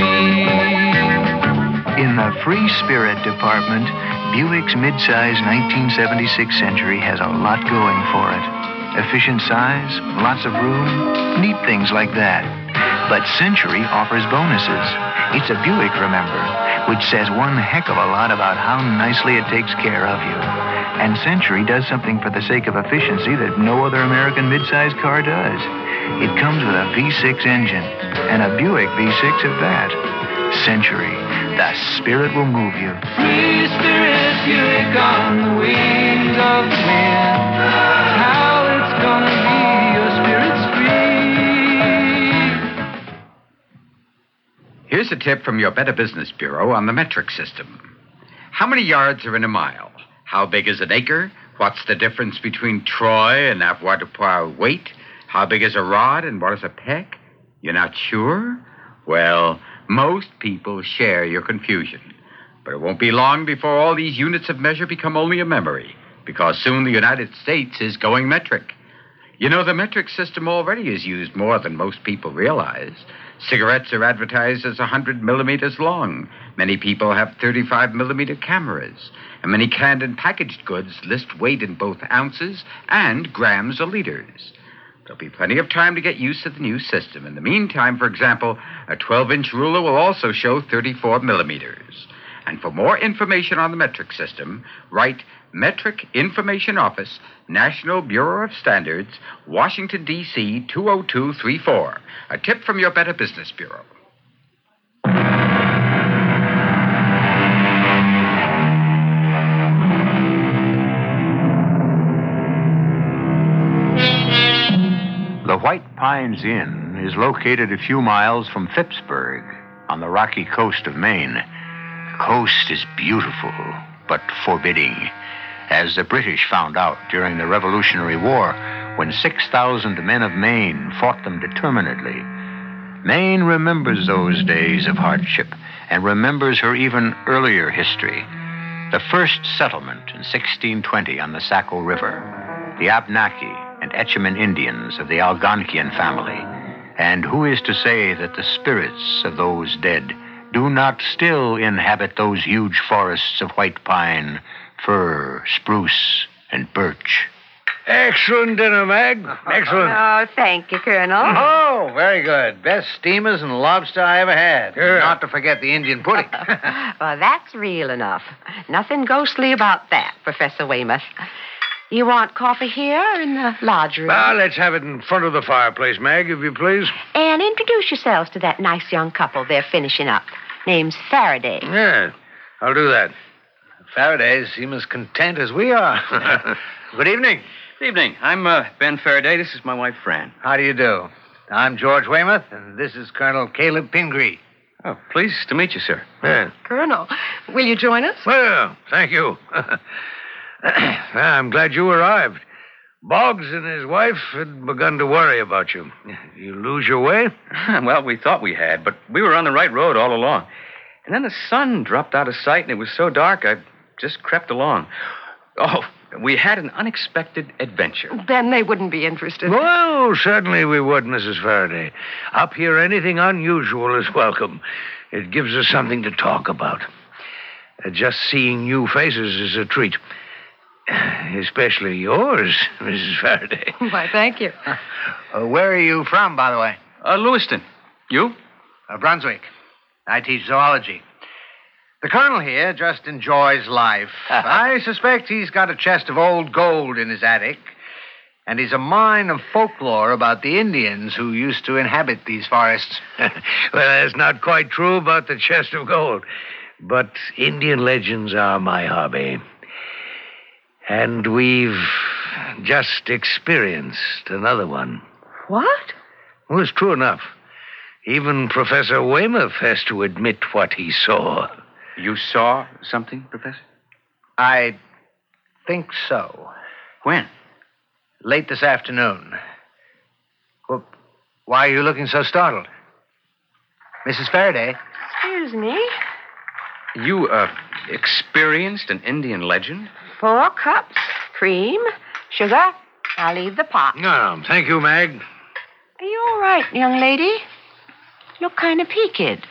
[SPEAKER 3] be.
[SPEAKER 15] In the Free Spirit Department, Buick's midsize nineteen seventy-six Century has a lot going for it. Efficient size, lots of room, neat things like that. But Century offers bonuses. It's a Buick, remember, which says one heck of a lot about how nicely it takes care of you. And Century does something for the sake of efficiency that no other American midsize car does. It comes with a V six engine, and a Buick V six at that. Century, the spirit will move you.
[SPEAKER 3] Free Spirit Buick on the wings of the wind. How it's gonna be, your spirit's free.
[SPEAKER 16] Here's a tip from your Better Business Bureau on the metric system. How many yards are in a mile? How big is an acre? What's the difference between troy and avoirdupois weight? How big is a rod and what is a peck? You're not sure? Well, most people share your confusion. But it won't be long before all these units of measure become only a memory, because soon the United States is going metric. You know, the metric system already is used more than most people realize. Cigarettes are advertised as one hundred millimeters long. Many people have thirty-five millimeter cameras. And many canned and packaged goods list weight in both ounces and grams or liters. There'll be plenty of time to get used to the new system. In the meantime, for example, a twelve-inch ruler will also show thirty-four millimeters. And for more information on the metric system, write Metric Information Office, National Bureau of Standards, Washington, D C two oh two three four. A tip from your Better Business Bureau.
[SPEAKER 1] The White Pines Inn is located a few miles from Phippsburg on the rocky coast of Maine. The coast is beautiful, but forbidding, as the British found out during the Revolutionary War when six thousand men of Maine fought them determinedly. Maine remembers those days of hardship and remembers her even earlier history. The first settlement in sixteen twenty on the Saco River, the Abnaki and Etchemin Indians of the Algonquian family. And who is to say that the spirits of those dead do not still inhabit those huge forests of white pine, fir, spruce, and birch?
[SPEAKER 14] Excellent dinner, Mag. Excellent.
[SPEAKER 6] Oh, thank you, Colonel.
[SPEAKER 4] Oh, very good. Best steamers and lobster I ever had. Not to forget the Indian pudding.
[SPEAKER 6] Well, that's real enough. Nothing ghostly about that, Professor Weymouth. You want coffee here or in the lodge room?
[SPEAKER 14] Well, let's have it in front of the fireplace, Mag, if you please.
[SPEAKER 6] And introduce yourselves to that nice young couple they're finishing up. Name's Faraday.
[SPEAKER 14] Yeah, I'll do that.
[SPEAKER 4] Faradays seem as content as we are. Good evening.
[SPEAKER 9] Good evening. I'm uh, Ben Faraday. This is my wife, Fran.
[SPEAKER 4] How do you do? I'm George Weymouth, and this is Colonel Caleb Pingree.
[SPEAKER 9] Oh, pleased to meet you, sir.
[SPEAKER 14] Yeah.
[SPEAKER 5] Colonel, will you join us?
[SPEAKER 14] Well, thank you. I'm glad you arrived. Boggs and his wife had begun to worry about you. You lose your way?
[SPEAKER 9] Well, we thought we had, but we were on the right road all along. And then the sun dropped out of sight, and it was so dark, I just crept along. Oh, we had an unexpected adventure.
[SPEAKER 5] Then they wouldn't be interested.
[SPEAKER 14] Well, certainly we would, Missus Faraday. Up here, anything unusual is welcome. It gives us something to talk about. Uh, just seeing new faces is a treat. Especially yours, Missus Faraday.
[SPEAKER 5] Why, thank you.
[SPEAKER 4] Uh, where are you from, by the way?
[SPEAKER 9] Uh, Lewiston. You?
[SPEAKER 4] Uh, Brunswick. I teach zoology. The colonel here just enjoys life. I suspect he's got a chest of old gold in his attic, and he's a mine of folklore about the Indians who used to inhabit these forests.
[SPEAKER 14] Well, that's not quite true about the chest of gold, but Indian legends are my hobby. And we've just experienced another one.
[SPEAKER 5] What?
[SPEAKER 14] Well, it's true enough. Even Professor Weymouth has to admit what he saw.
[SPEAKER 9] You saw something, Professor?
[SPEAKER 4] I think so.
[SPEAKER 9] When?
[SPEAKER 4] Late this afternoon. Well, why are you looking so startled? Missus Faraday?
[SPEAKER 6] Excuse me.
[SPEAKER 9] You, uh, experienced an Indian legend?
[SPEAKER 6] Four cups, cream, sugar. I'll leave the pot.
[SPEAKER 14] No, no, thank you, Mag.
[SPEAKER 6] Are you all right, young lady? Look kind of peaked.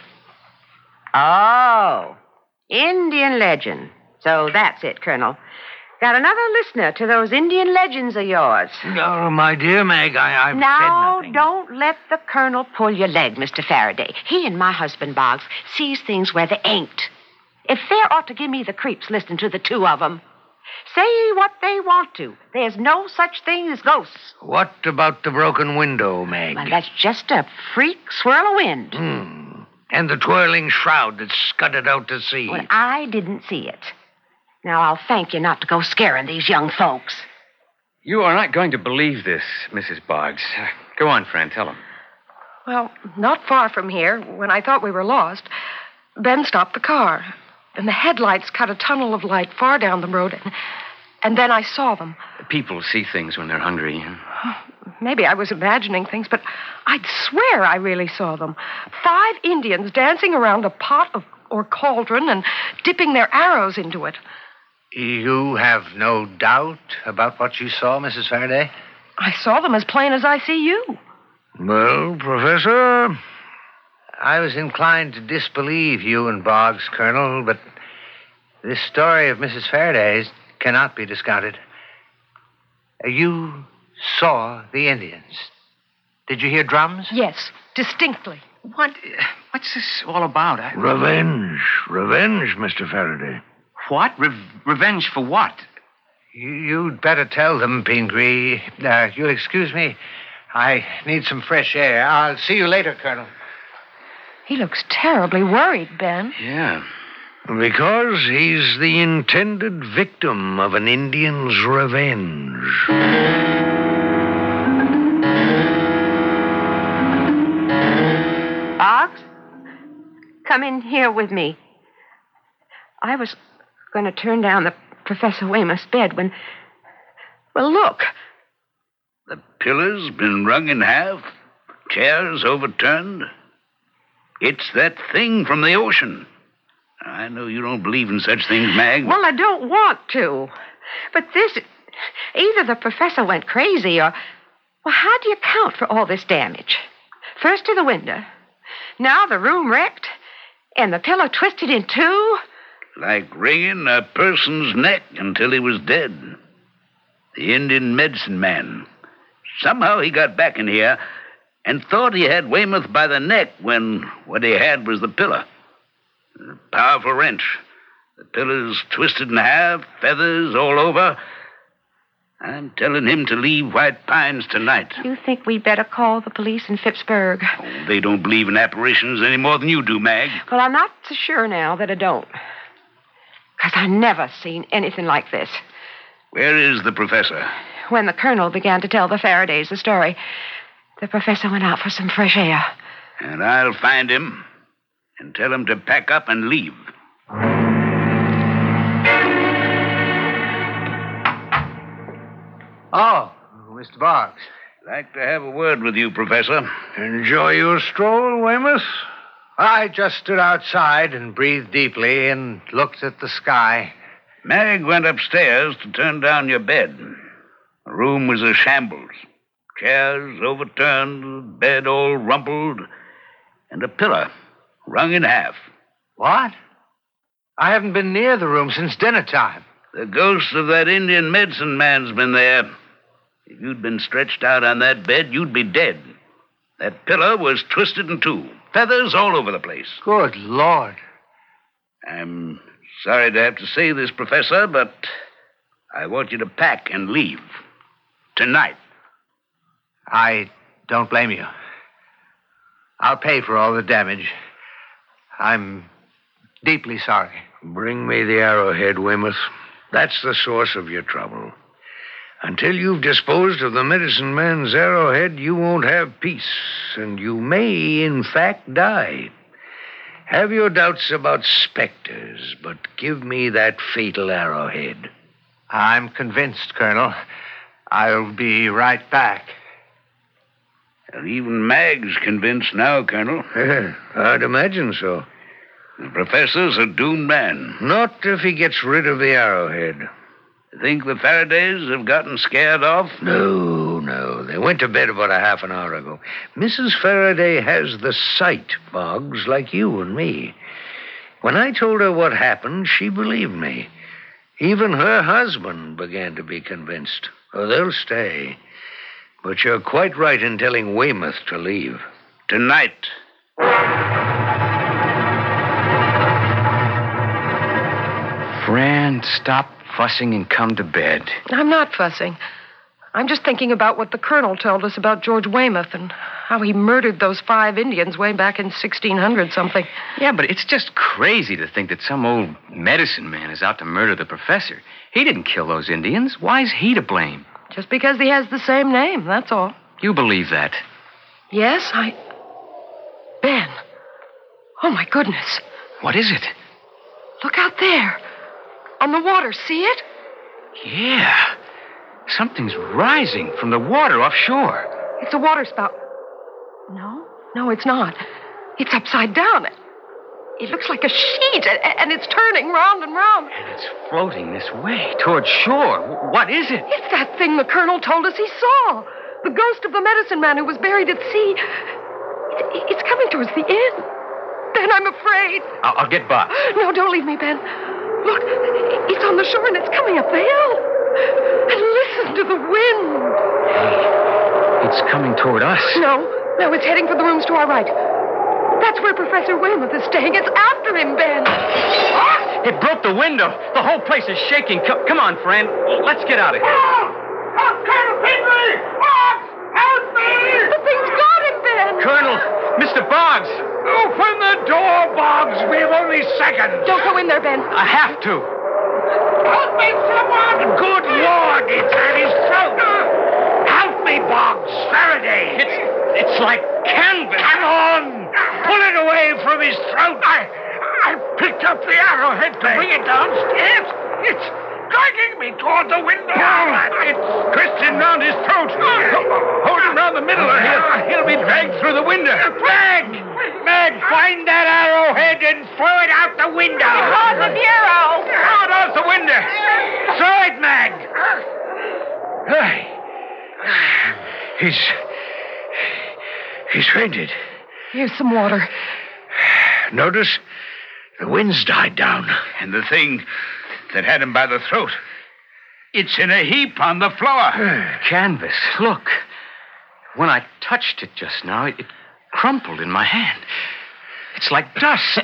[SPEAKER 6] Oh, Indian legend. So that's it, Colonel. Got another listener to those Indian legends of yours.
[SPEAKER 14] Oh, my dear Mag, I, I've
[SPEAKER 6] now,
[SPEAKER 14] said nothing.
[SPEAKER 6] Don't let the Colonel pull your leg, Mister Faraday. He and my husband, Boggs, sees things where they ain't. If they ought to give me the creeps listening to the two of them. Say what they want to. There's no such thing as ghosts.
[SPEAKER 14] What about the broken window, Mag?
[SPEAKER 6] Well, that's just a freak swirl of wind.
[SPEAKER 14] Hmm. And the twirling shroud that scudded out to sea.
[SPEAKER 6] Well, I didn't see it. Now, I'll thank you not to go scaring these young folks.
[SPEAKER 9] You are not going to believe this, Missus Boggs. Uh, go on, Fran, tell them.
[SPEAKER 5] Well, not far from here, when I thought we were lost, Ben stopped the car, and the headlights cut a tunnel of light far down the road, and, and then I saw them.
[SPEAKER 9] People see things when they're hungry.
[SPEAKER 5] Maybe I was imagining things, but I'd swear I really saw them. Five Indians dancing around a pot of, or cauldron and dipping their arrows into it.
[SPEAKER 4] You have no doubt about what you saw, Missus Faraday?
[SPEAKER 5] I saw them as plain as I see you.
[SPEAKER 14] Well, Professor?
[SPEAKER 4] I was inclined to disbelieve you and Boggs, Colonel, but this story of Missus Faraday's cannot be discounted. You saw the Indians. Did you hear drums?
[SPEAKER 5] Yes, distinctly.
[SPEAKER 9] What? What's this all about? I...
[SPEAKER 14] Revenge. Revenge, Mister Faraday.
[SPEAKER 9] What? Re- revenge for what?
[SPEAKER 4] You'd better tell them, Pingree. Uh, you'll excuse me. I need some fresh air. I'll see you later, Colonel.
[SPEAKER 5] He looks terribly worried, Ben.
[SPEAKER 9] Yeah.
[SPEAKER 14] Because he's the intended victim of an Indian's revenge.
[SPEAKER 6] Boggs, come in here with me. I was going to turn down the Professor Weymouth's bed when... Well, look.
[SPEAKER 7] The pillar's been wrung in half, chairs overturned. It's that thing from the ocean. I know you don't believe in such things, Mag.
[SPEAKER 6] Well, I don't want to. But this... Either the professor went crazy or... Well, how do you account for all this damage? First to the window. Now the room wrecked. And the pillow twisted in two.
[SPEAKER 7] Like wringing a person's neck until he was dead. The Indian medicine man. Somehow he got back in here and thought he had Weymouth by the neck when what he had was the pillow. A powerful wrench. The pillow's twisted in half, feathers all over. I'm telling him to leave White Pines tonight.
[SPEAKER 6] You think we better call the police in Phippsburg?
[SPEAKER 7] Oh, they don't believe in apparitions any more than you do, Mag.
[SPEAKER 6] Well, I'm not so sure now that I don't. Because I never seen anything like this.
[SPEAKER 7] Where is the professor?
[SPEAKER 6] When the colonel began to tell the Faradays the story, the professor went out for some fresh air.
[SPEAKER 7] And I'll find him and tell him to pack up and leave.
[SPEAKER 4] Oh, Mister Boggs.
[SPEAKER 7] Like to have a word with you, Professor.
[SPEAKER 2] Enjoy your stroll, Weymouth?
[SPEAKER 4] I just stood outside and breathed deeply and looked at the sky.
[SPEAKER 7] Mag went upstairs to turn down your bed. The room was a shambles. Chairs overturned, the bed all rumpled, and a pillow wrung in half.
[SPEAKER 4] What? I haven't been near the room since dinner time.
[SPEAKER 7] The ghost of that Indian medicine man's been there. If you'd been stretched out on that bed, you'd be dead. That pillow was twisted in two. Feathers all over the place.
[SPEAKER 4] Good Lord.
[SPEAKER 7] I'm sorry to have to say this, Professor, but I want you to pack and leave. Tonight.
[SPEAKER 4] I don't blame you. I'll pay for all the damage. I'm deeply sorry.
[SPEAKER 2] Bring me the arrowhead, Weymouth. That's the source of your trouble. Until you've disposed of the medicine man's arrowhead, you won't have peace, and you may, in fact, die. Have your doubts about specters, but give me that fatal arrowhead.
[SPEAKER 4] I'm convinced, Colonel. I'll be right back.
[SPEAKER 7] Well, even Mag's convinced now, Colonel.
[SPEAKER 2] I'd imagine so.
[SPEAKER 7] The professor's a doomed man.
[SPEAKER 2] Not if he gets rid of the arrowhead.
[SPEAKER 7] You think the Faradays have gotten scared off?
[SPEAKER 2] No, no. They went to bed about a half an hour ago. Missus Faraday has the sight, Boggs, like you and me. When I told her what happened, she believed me. Even her husband began to be convinced. Oh, they'll stay. But you're quite right in telling Weymouth to leave.
[SPEAKER 7] Tonight.
[SPEAKER 9] Fran, stop fussing and come to bed.
[SPEAKER 5] I'm not fussing. I'm just thinking about what the colonel told us about George Weymouth and how he murdered those five Indians way back in sixteen hundred something.
[SPEAKER 9] Yeah, but it's just crazy to think that some old medicine man is out to murder the professor. He didn't kill those Indians. Why is he to blame?
[SPEAKER 5] Just because he has the same name, that's all.
[SPEAKER 9] You believe that?
[SPEAKER 5] Yes, I... Ben. Oh, my goodness.
[SPEAKER 9] What is it?
[SPEAKER 5] Look out there. On the water, see it?
[SPEAKER 9] Yeah. Something's rising from the water offshore.
[SPEAKER 5] It's a water spout. No, no, it's not. It's upside down. It looks like a sheet, and it's turning round and round.
[SPEAKER 9] And it's floating this way, towards shore. What is it?
[SPEAKER 5] It's that thing the colonel told us he saw. The ghost of the medicine man who was buried at sea. It's coming towards the end. Ben, I'm afraid.
[SPEAKER 9] I'll, I'll get Bob.
[SPEAKER 5] No, don't leave me, Ben. Look, it's on the shore, and it's coming up the hill. And listen to the wind.
[SPEAKER 9] Hey, it's coming toward us.
[SPEAKER 5] No, no, it's heading for the rooms to our right. That's where Professor Weymouth is staying. It's after him, Ben.
[SPEAKER 9] Ah! It broke the window. The whole place is shaking. Co- come on, friend. Let's get out of here.
[SPEAKER 3] Help! Help, Colonel Pingree! Boggs! Help me!
[SPEAKER 5] The thing's got him, Ben.
[SPEAKER 9] Colonel, Mister Boggs.
[SPEAKER 2] Open the door, Boggs. We have only seconds.
[SPEAKER 5] Don't go in there, Ben.
[SPEAKER 9] I have to.
[SPEAKER 3] Help me, someone!
[SPEAKER 2] Good Lord, it's at his throat. Help me, Boggs. Faraday.
[SPEAKER 9] It's, it's like canvas.
[SPEAKER 2] Come on. Pull it away from his throat. I, I picked up the arrowhead to bring it downstairs. It's dragging me toward the window. It's twisting round his throat. Hold him round the middle, or he'll, he'll be dragged through the window. Mag! Mag, find that arrowhead and throw it out the window.
[SPEAKER 6] Hold the bureau.
[SPEAKER 2] Throw it out the window. Throw it, Mag. Hey. He's... He's fainted.
[SPEAKER 5] Here's some water.
[SPEAKER 14] Notice the wind's died down.
[SPEAKER 7] And the thing that had him by the throat, it's in a heap on the floor.
[SPEAKER 9] Canvas, look. When I touched it just now, it, it crumpled in my hand. It's like dust.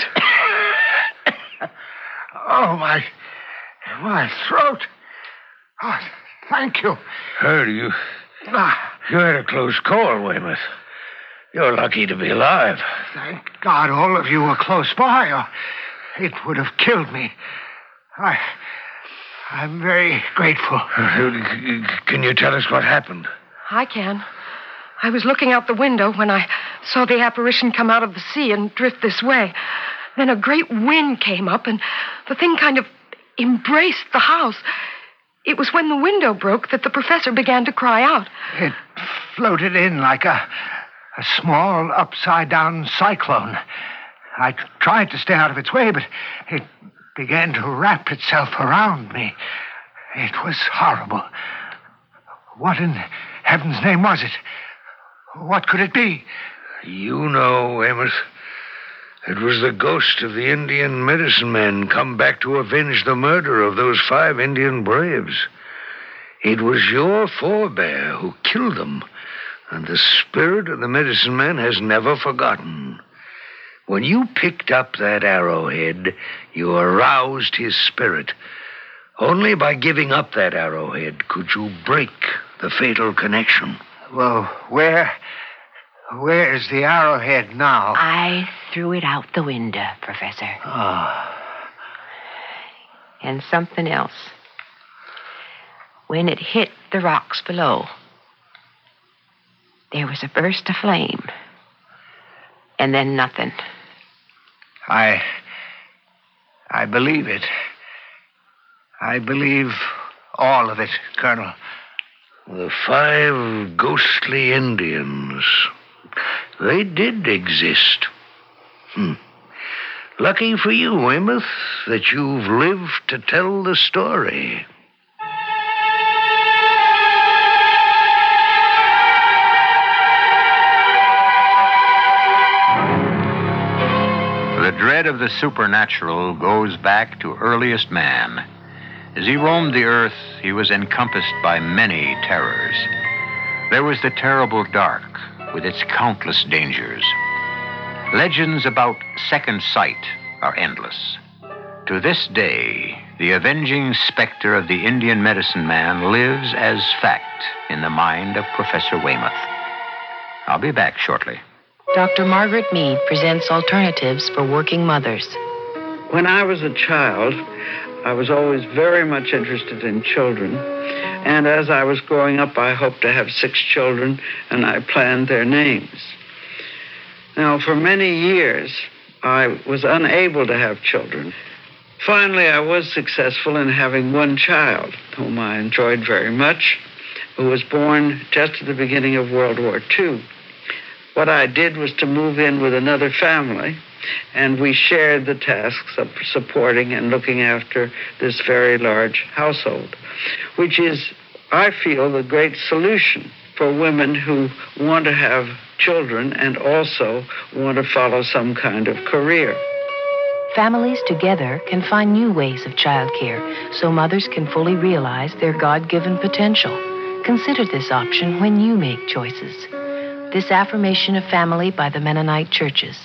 [SPEAKER 2] Oh, my... My throat. Oh, thank you.
[SPEAKER 14] Heard you. You had a close call, Weymouth. You're lucky to be alive.
[SPEAKER 2] Thank God all of you were close by, or it would have killed me. I... I'm very grateful.
[SPEAKER 14] Can you tell us what happened?
[SPEAKER 5] I can. I was looking out the window when I saw the apparition come out of the sea and drift this way. Then a great wind came up, and the thing kind of embraced the house. It was when the window broke that the professor began to cry out.
[SPEAKER 2] It floated in like a, a small upside-down cyclone. I t- tried to stay out of its way, but it began to wrap itself around me. It was horrible. What in heaven's name was it? What could it be?
[SPEAKER 14] You know, Amos. It was the ghost of the Indian medicine man come back to avenge the murder of those five Indian braves. It was your forebear who killed them, and the spirit of the medicine man has never forgotten. When you picked up that arrowhead, you aroused his spirit. Only by giving up that arrowhead could you break the fatal connection.
[SPEAKER 2] Well, where... Where's the arrowhead now?
[SPEAKER 6] I threw it out the window, Professor.
[SPEAKER 2] Oh.
[SPEAKER 6] And something else. When it hit the rocks below, there was a burst of flame. And then nothing.
[SPEAKER 2] I... I believe it. I believe all of it, Colonel.
[SPEAKER 14] The five ghostly Indians... They did exist. Hmm. Lucky for you, Weymouth, that you've lived to tell the story.
[SPEAKER 1] The dread of the supernatural goes back to earliest man. As he roamed the earth, he was encompassed by many terrors. There was the terrible dark, with its countless dangers. Legends about second sight are endless. To this day, the avenging specter of the Indian medicine man lives as fact in the mind of Professor Weymouth. I'll be back shortly.
[SPEAKER 17] Doctor Margaret Mead presents alternatives for working mothers.
[SPEAKER 18] When I was a child, I was always very much interested in children. And as I was growing up, I hoped to have six children, and I planned their names. Now, for many years, I was unable to have children. Finally, I was successful in having one child, whom I enjoyed very much, who was born just at the beginning of World War Two. What I did was to move in with another family, and we shared the tasks of supporting and looking after this very large household, which is, I feel, the great solution for women who want to have children and also want to follow some kind of career.
[SPEAKER 17] Families together can find new ways of childcare so mothers can fully realize their God-given potential. Consider this option when you make choices. This affirmation of family by the Mennonite churches.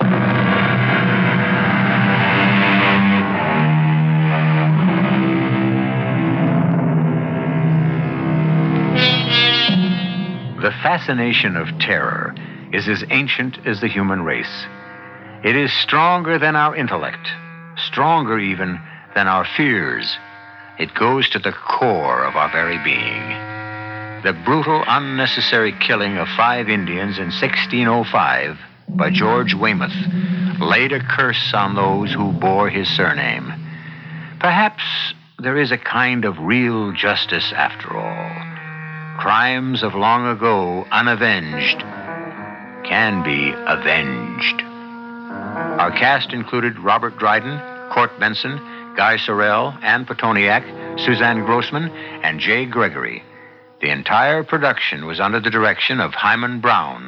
[SPEAKER 1] The fascination of terror is as ancient as the human race. It is stronger than our intellect, stronger even than our fears. It goes to the core of our very being. The brutal, unnecessary killing of five Indians in sixteen oh five by George Weymouth laid a curse on those who bore his surname. Perhaps there is a kind of real justice after all. Crimes of long ago, unavenged, can be avenged. Our cast included Robert Dryden, Court Benson, Guy Sorrell, Ann Petoniak, Suzanne Grossman, and Jay Gregory. The entire production was under the direction of Hyman Brown.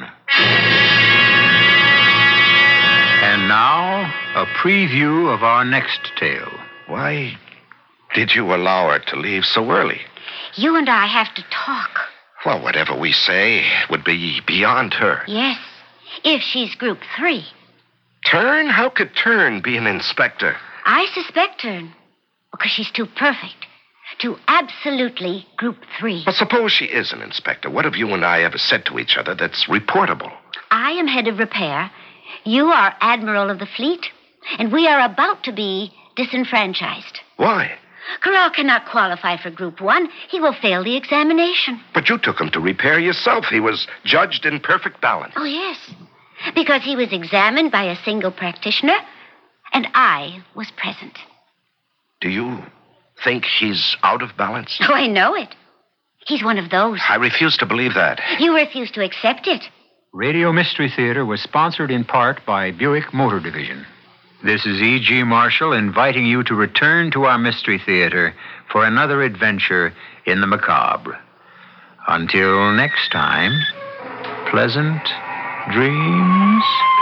[SPEAKER 1] And now, a preview of our next tale.
[SPEAKER 10] Why did you allow her to leave so early?
[SPEAKER 19] You and I have to talk.
[SPEAKER 10] Well, whatever we say would be beyond her.
[SPEAKER 19] Yes, if she's group three.
[SPEAKER 10] Turn? How could Turn be an inspector?
[SPEAKER 19] I suspect Turn because she's too perfect. Too absolutely group three.
[SPEAKER 10] But suppose she is an inspector. What have you and I ever said to each other that's reportable?
[SPEAKER 19] I am head of repair. You are admiral of the fleet. And we are about to be disenfranchised.
[SPEAKER 10] Why?
[SPEAKER 19] Corral cannot qualify for group one. He will fail the examination.
[SPEAKER 10] But you took him to repair yourself. He was judged in perfect balance.
[SPEAKER 19] Oh, yes. Because he was examined by a single practitioner, and I was present.
[SPEAKER 10] Do you think he's out of balance?
[SPEAKER 19] Oh, I know it. He's one of those.
[SPEAKER 10] I refuse to believe that.
[SPEAKER 19] You refuse to accept it.
[SPEAKER 1] Radio Mystery Theater was sponsored in part by Buick Motor Division. This is E G. Marshall inviting you to return to our Mystery Theater for another adventure in the macabre. Until next time, pleasant dreams.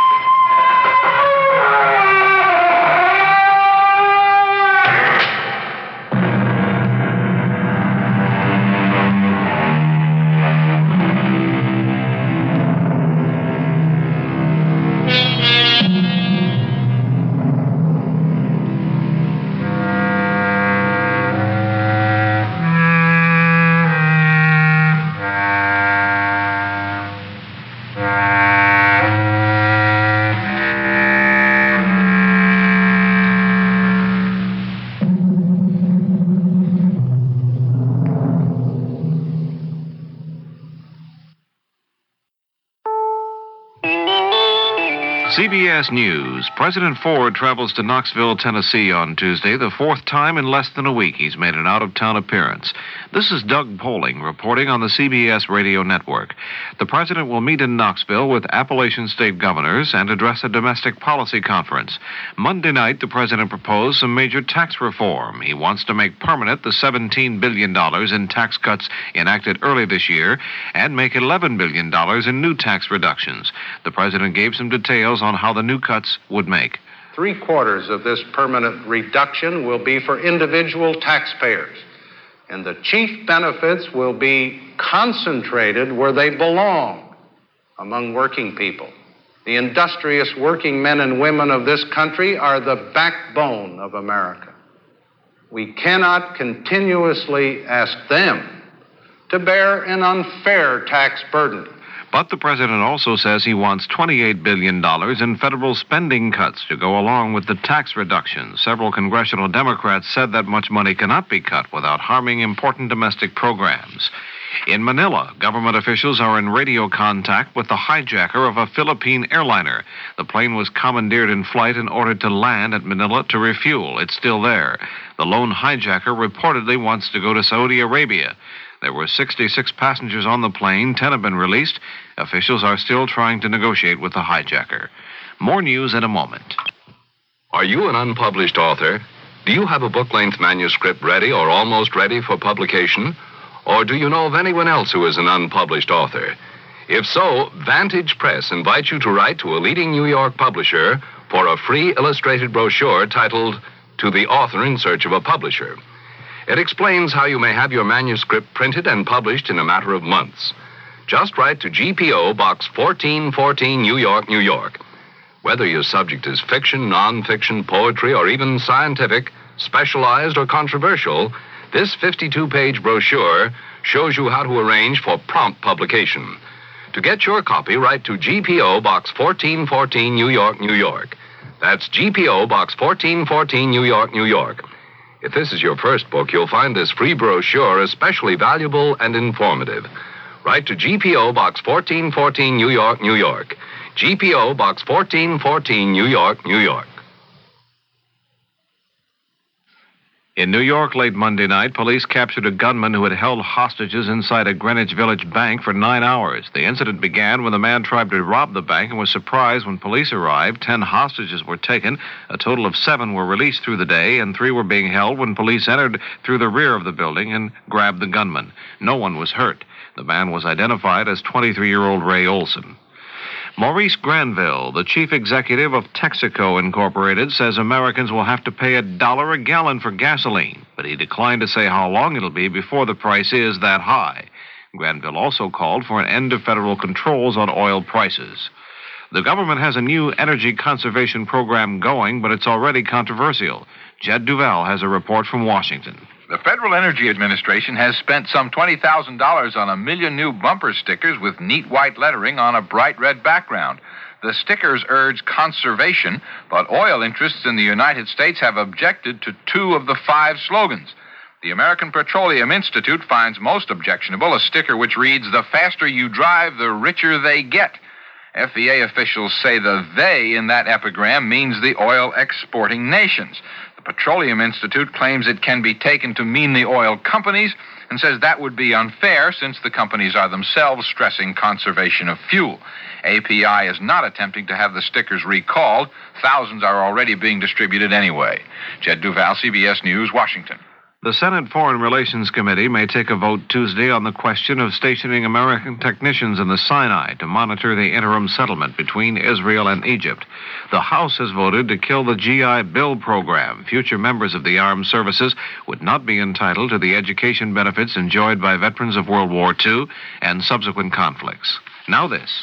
[SPEAKER 20] C B S News. President Ford travels to Knoxville, Tennessee on Tuesday, the fourth time in less than a week he's made an out-of-town appearance. This is Doug Poling reporting on the C B S radio network. The president will meet in Knoxville with Appalachian state governors and address a domestic policy conference. Monday night, the president proposed some major tax reform. He wants to make permanent the seventeen billion dollars in tax cuts enacted early this year and make eleven billion dollars in new tax reductions. The president gave some details on how the new cuts would make.
[SPEAKER 21] Three quarters of this permanent reduction will be for individual taxpayers, and the chief benefits will be concentrated where they belong, among working people. The industrious working men and women of this country are the backbone of America. We cannot continuously ask them to bear an unfair tax burden.
[SPEAKER 20] But the president also says he wants twenty-eight billion dollars in federal spending cuts to go along with the tax reductions. Several congressional Democrats said that much money cannot be cut without harming important domestic programs. In Manila, government officials are in radio contact with the hijacker of a Philippine airliner. The plane was commandeered in flight and ordered to land at Manila to refuel. It's still there. The lone hijacker reportedly wants to go to Saudi Arabia. There were sixty-six passengers on the plane. ten have been released. Officials are still trying to negotiate with the hijacker. More news in a moment.
[SPEAKER 22] Are you an unpublished author? Do you have a book-length manuscript ready or almost ready for publication? Or do you know of anyone else who is an unpublished author? If so, Vantage Press invites you to write to a leading New York publisher for a free illustrated brochure titled To the Author in Search of a Publisher. It explains how you may have your manuscript printed and published in a matter of months. Just write to G P O Box fourteen fourteen, New York, New York. Whether your subject is fiction, nonfiction, poetry, or even scientific, specialized, or controversial, this fifty-two page brochure shows you how to arrange for prompt publication. To get your copy, write to G P O Box fourteen fourteen, New York, New York. That's G P O Box fourteen fourteen, New York, New York. If this is your first book, you'll find this free brochure especially valuable and informative. Write to G P O Box fourteen fourteen, New York, New York. G P O Box fourteen fourteen, New York, New York.
[SPEAKER 20] In New York late Monday night, police captured a gunman who had held hostages inside a Greenwich Village bank for nine hours. The incident began when the man tried to rob the bank and was surprised when police arrived. Ten hostages were taken. A total of seven were released through the day, and three were being held when police entered through the rear of the building and grabbed the gunman. No one was hurt. The man was identified as twenty-three-year-old Ray Olson. Maurice Granville, the chief executive of Texaco Incorporated, says Americans will have to pay a dollar a gallon for gasoline, but he declined to say how long it'll be before the price is that high. Granville also called for an end to federal controls on oil prices. The government has a new energy conservation program going, but it's already controversial. Jed Duval has a report from Washington.
[SPEAKER 8] The Federal Energy Administration has spent some twenty thousand dollars on a million new bumper stickers with neat white lettering on a bright red background. The stickers urge conservation, but oil interests in the United States have objected to two of the five slogans. The American Petroleum Institute finds most objectionable a sticker which reads, "The faster you drive, the richer they get." F E A officials say the they in that epigram means the oil exporting nations. The Petroleum Institute claims it can be taken to mean the oil companies and says that would be unfair since the companies are themselves stressing conservation of fuel. A P I is not attempting to have the stickers recalled. Thousands are already being distributed anyway. Jed Duval, C B S News, Washington.
[SPEAKER 20] The Senate Foreign Relations Committee may take a vote Tuesday on the question of stationing American technicians in the Sinai to monitor the interim settlement between Israel and Egypt. The House has voted to kill the G I Bill program. Future members of the armed services would not be entitled to the education benefits enjoyed by veterans of World War Two and subsequent conflicts. Now this.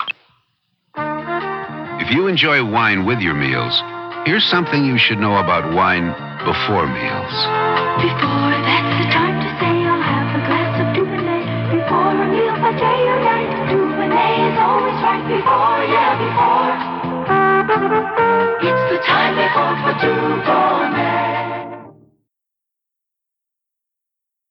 [SPEAKER 11] If you enjoy wine with your meals, here's something you should know about wine before meals.
[SPEAKER 3] Before, that's the time to say I'll have a glass of Dubonnet. Before a meal by day or night, Dubonnet is always right. Before, yeah, before. It's the time before for Dubonnet.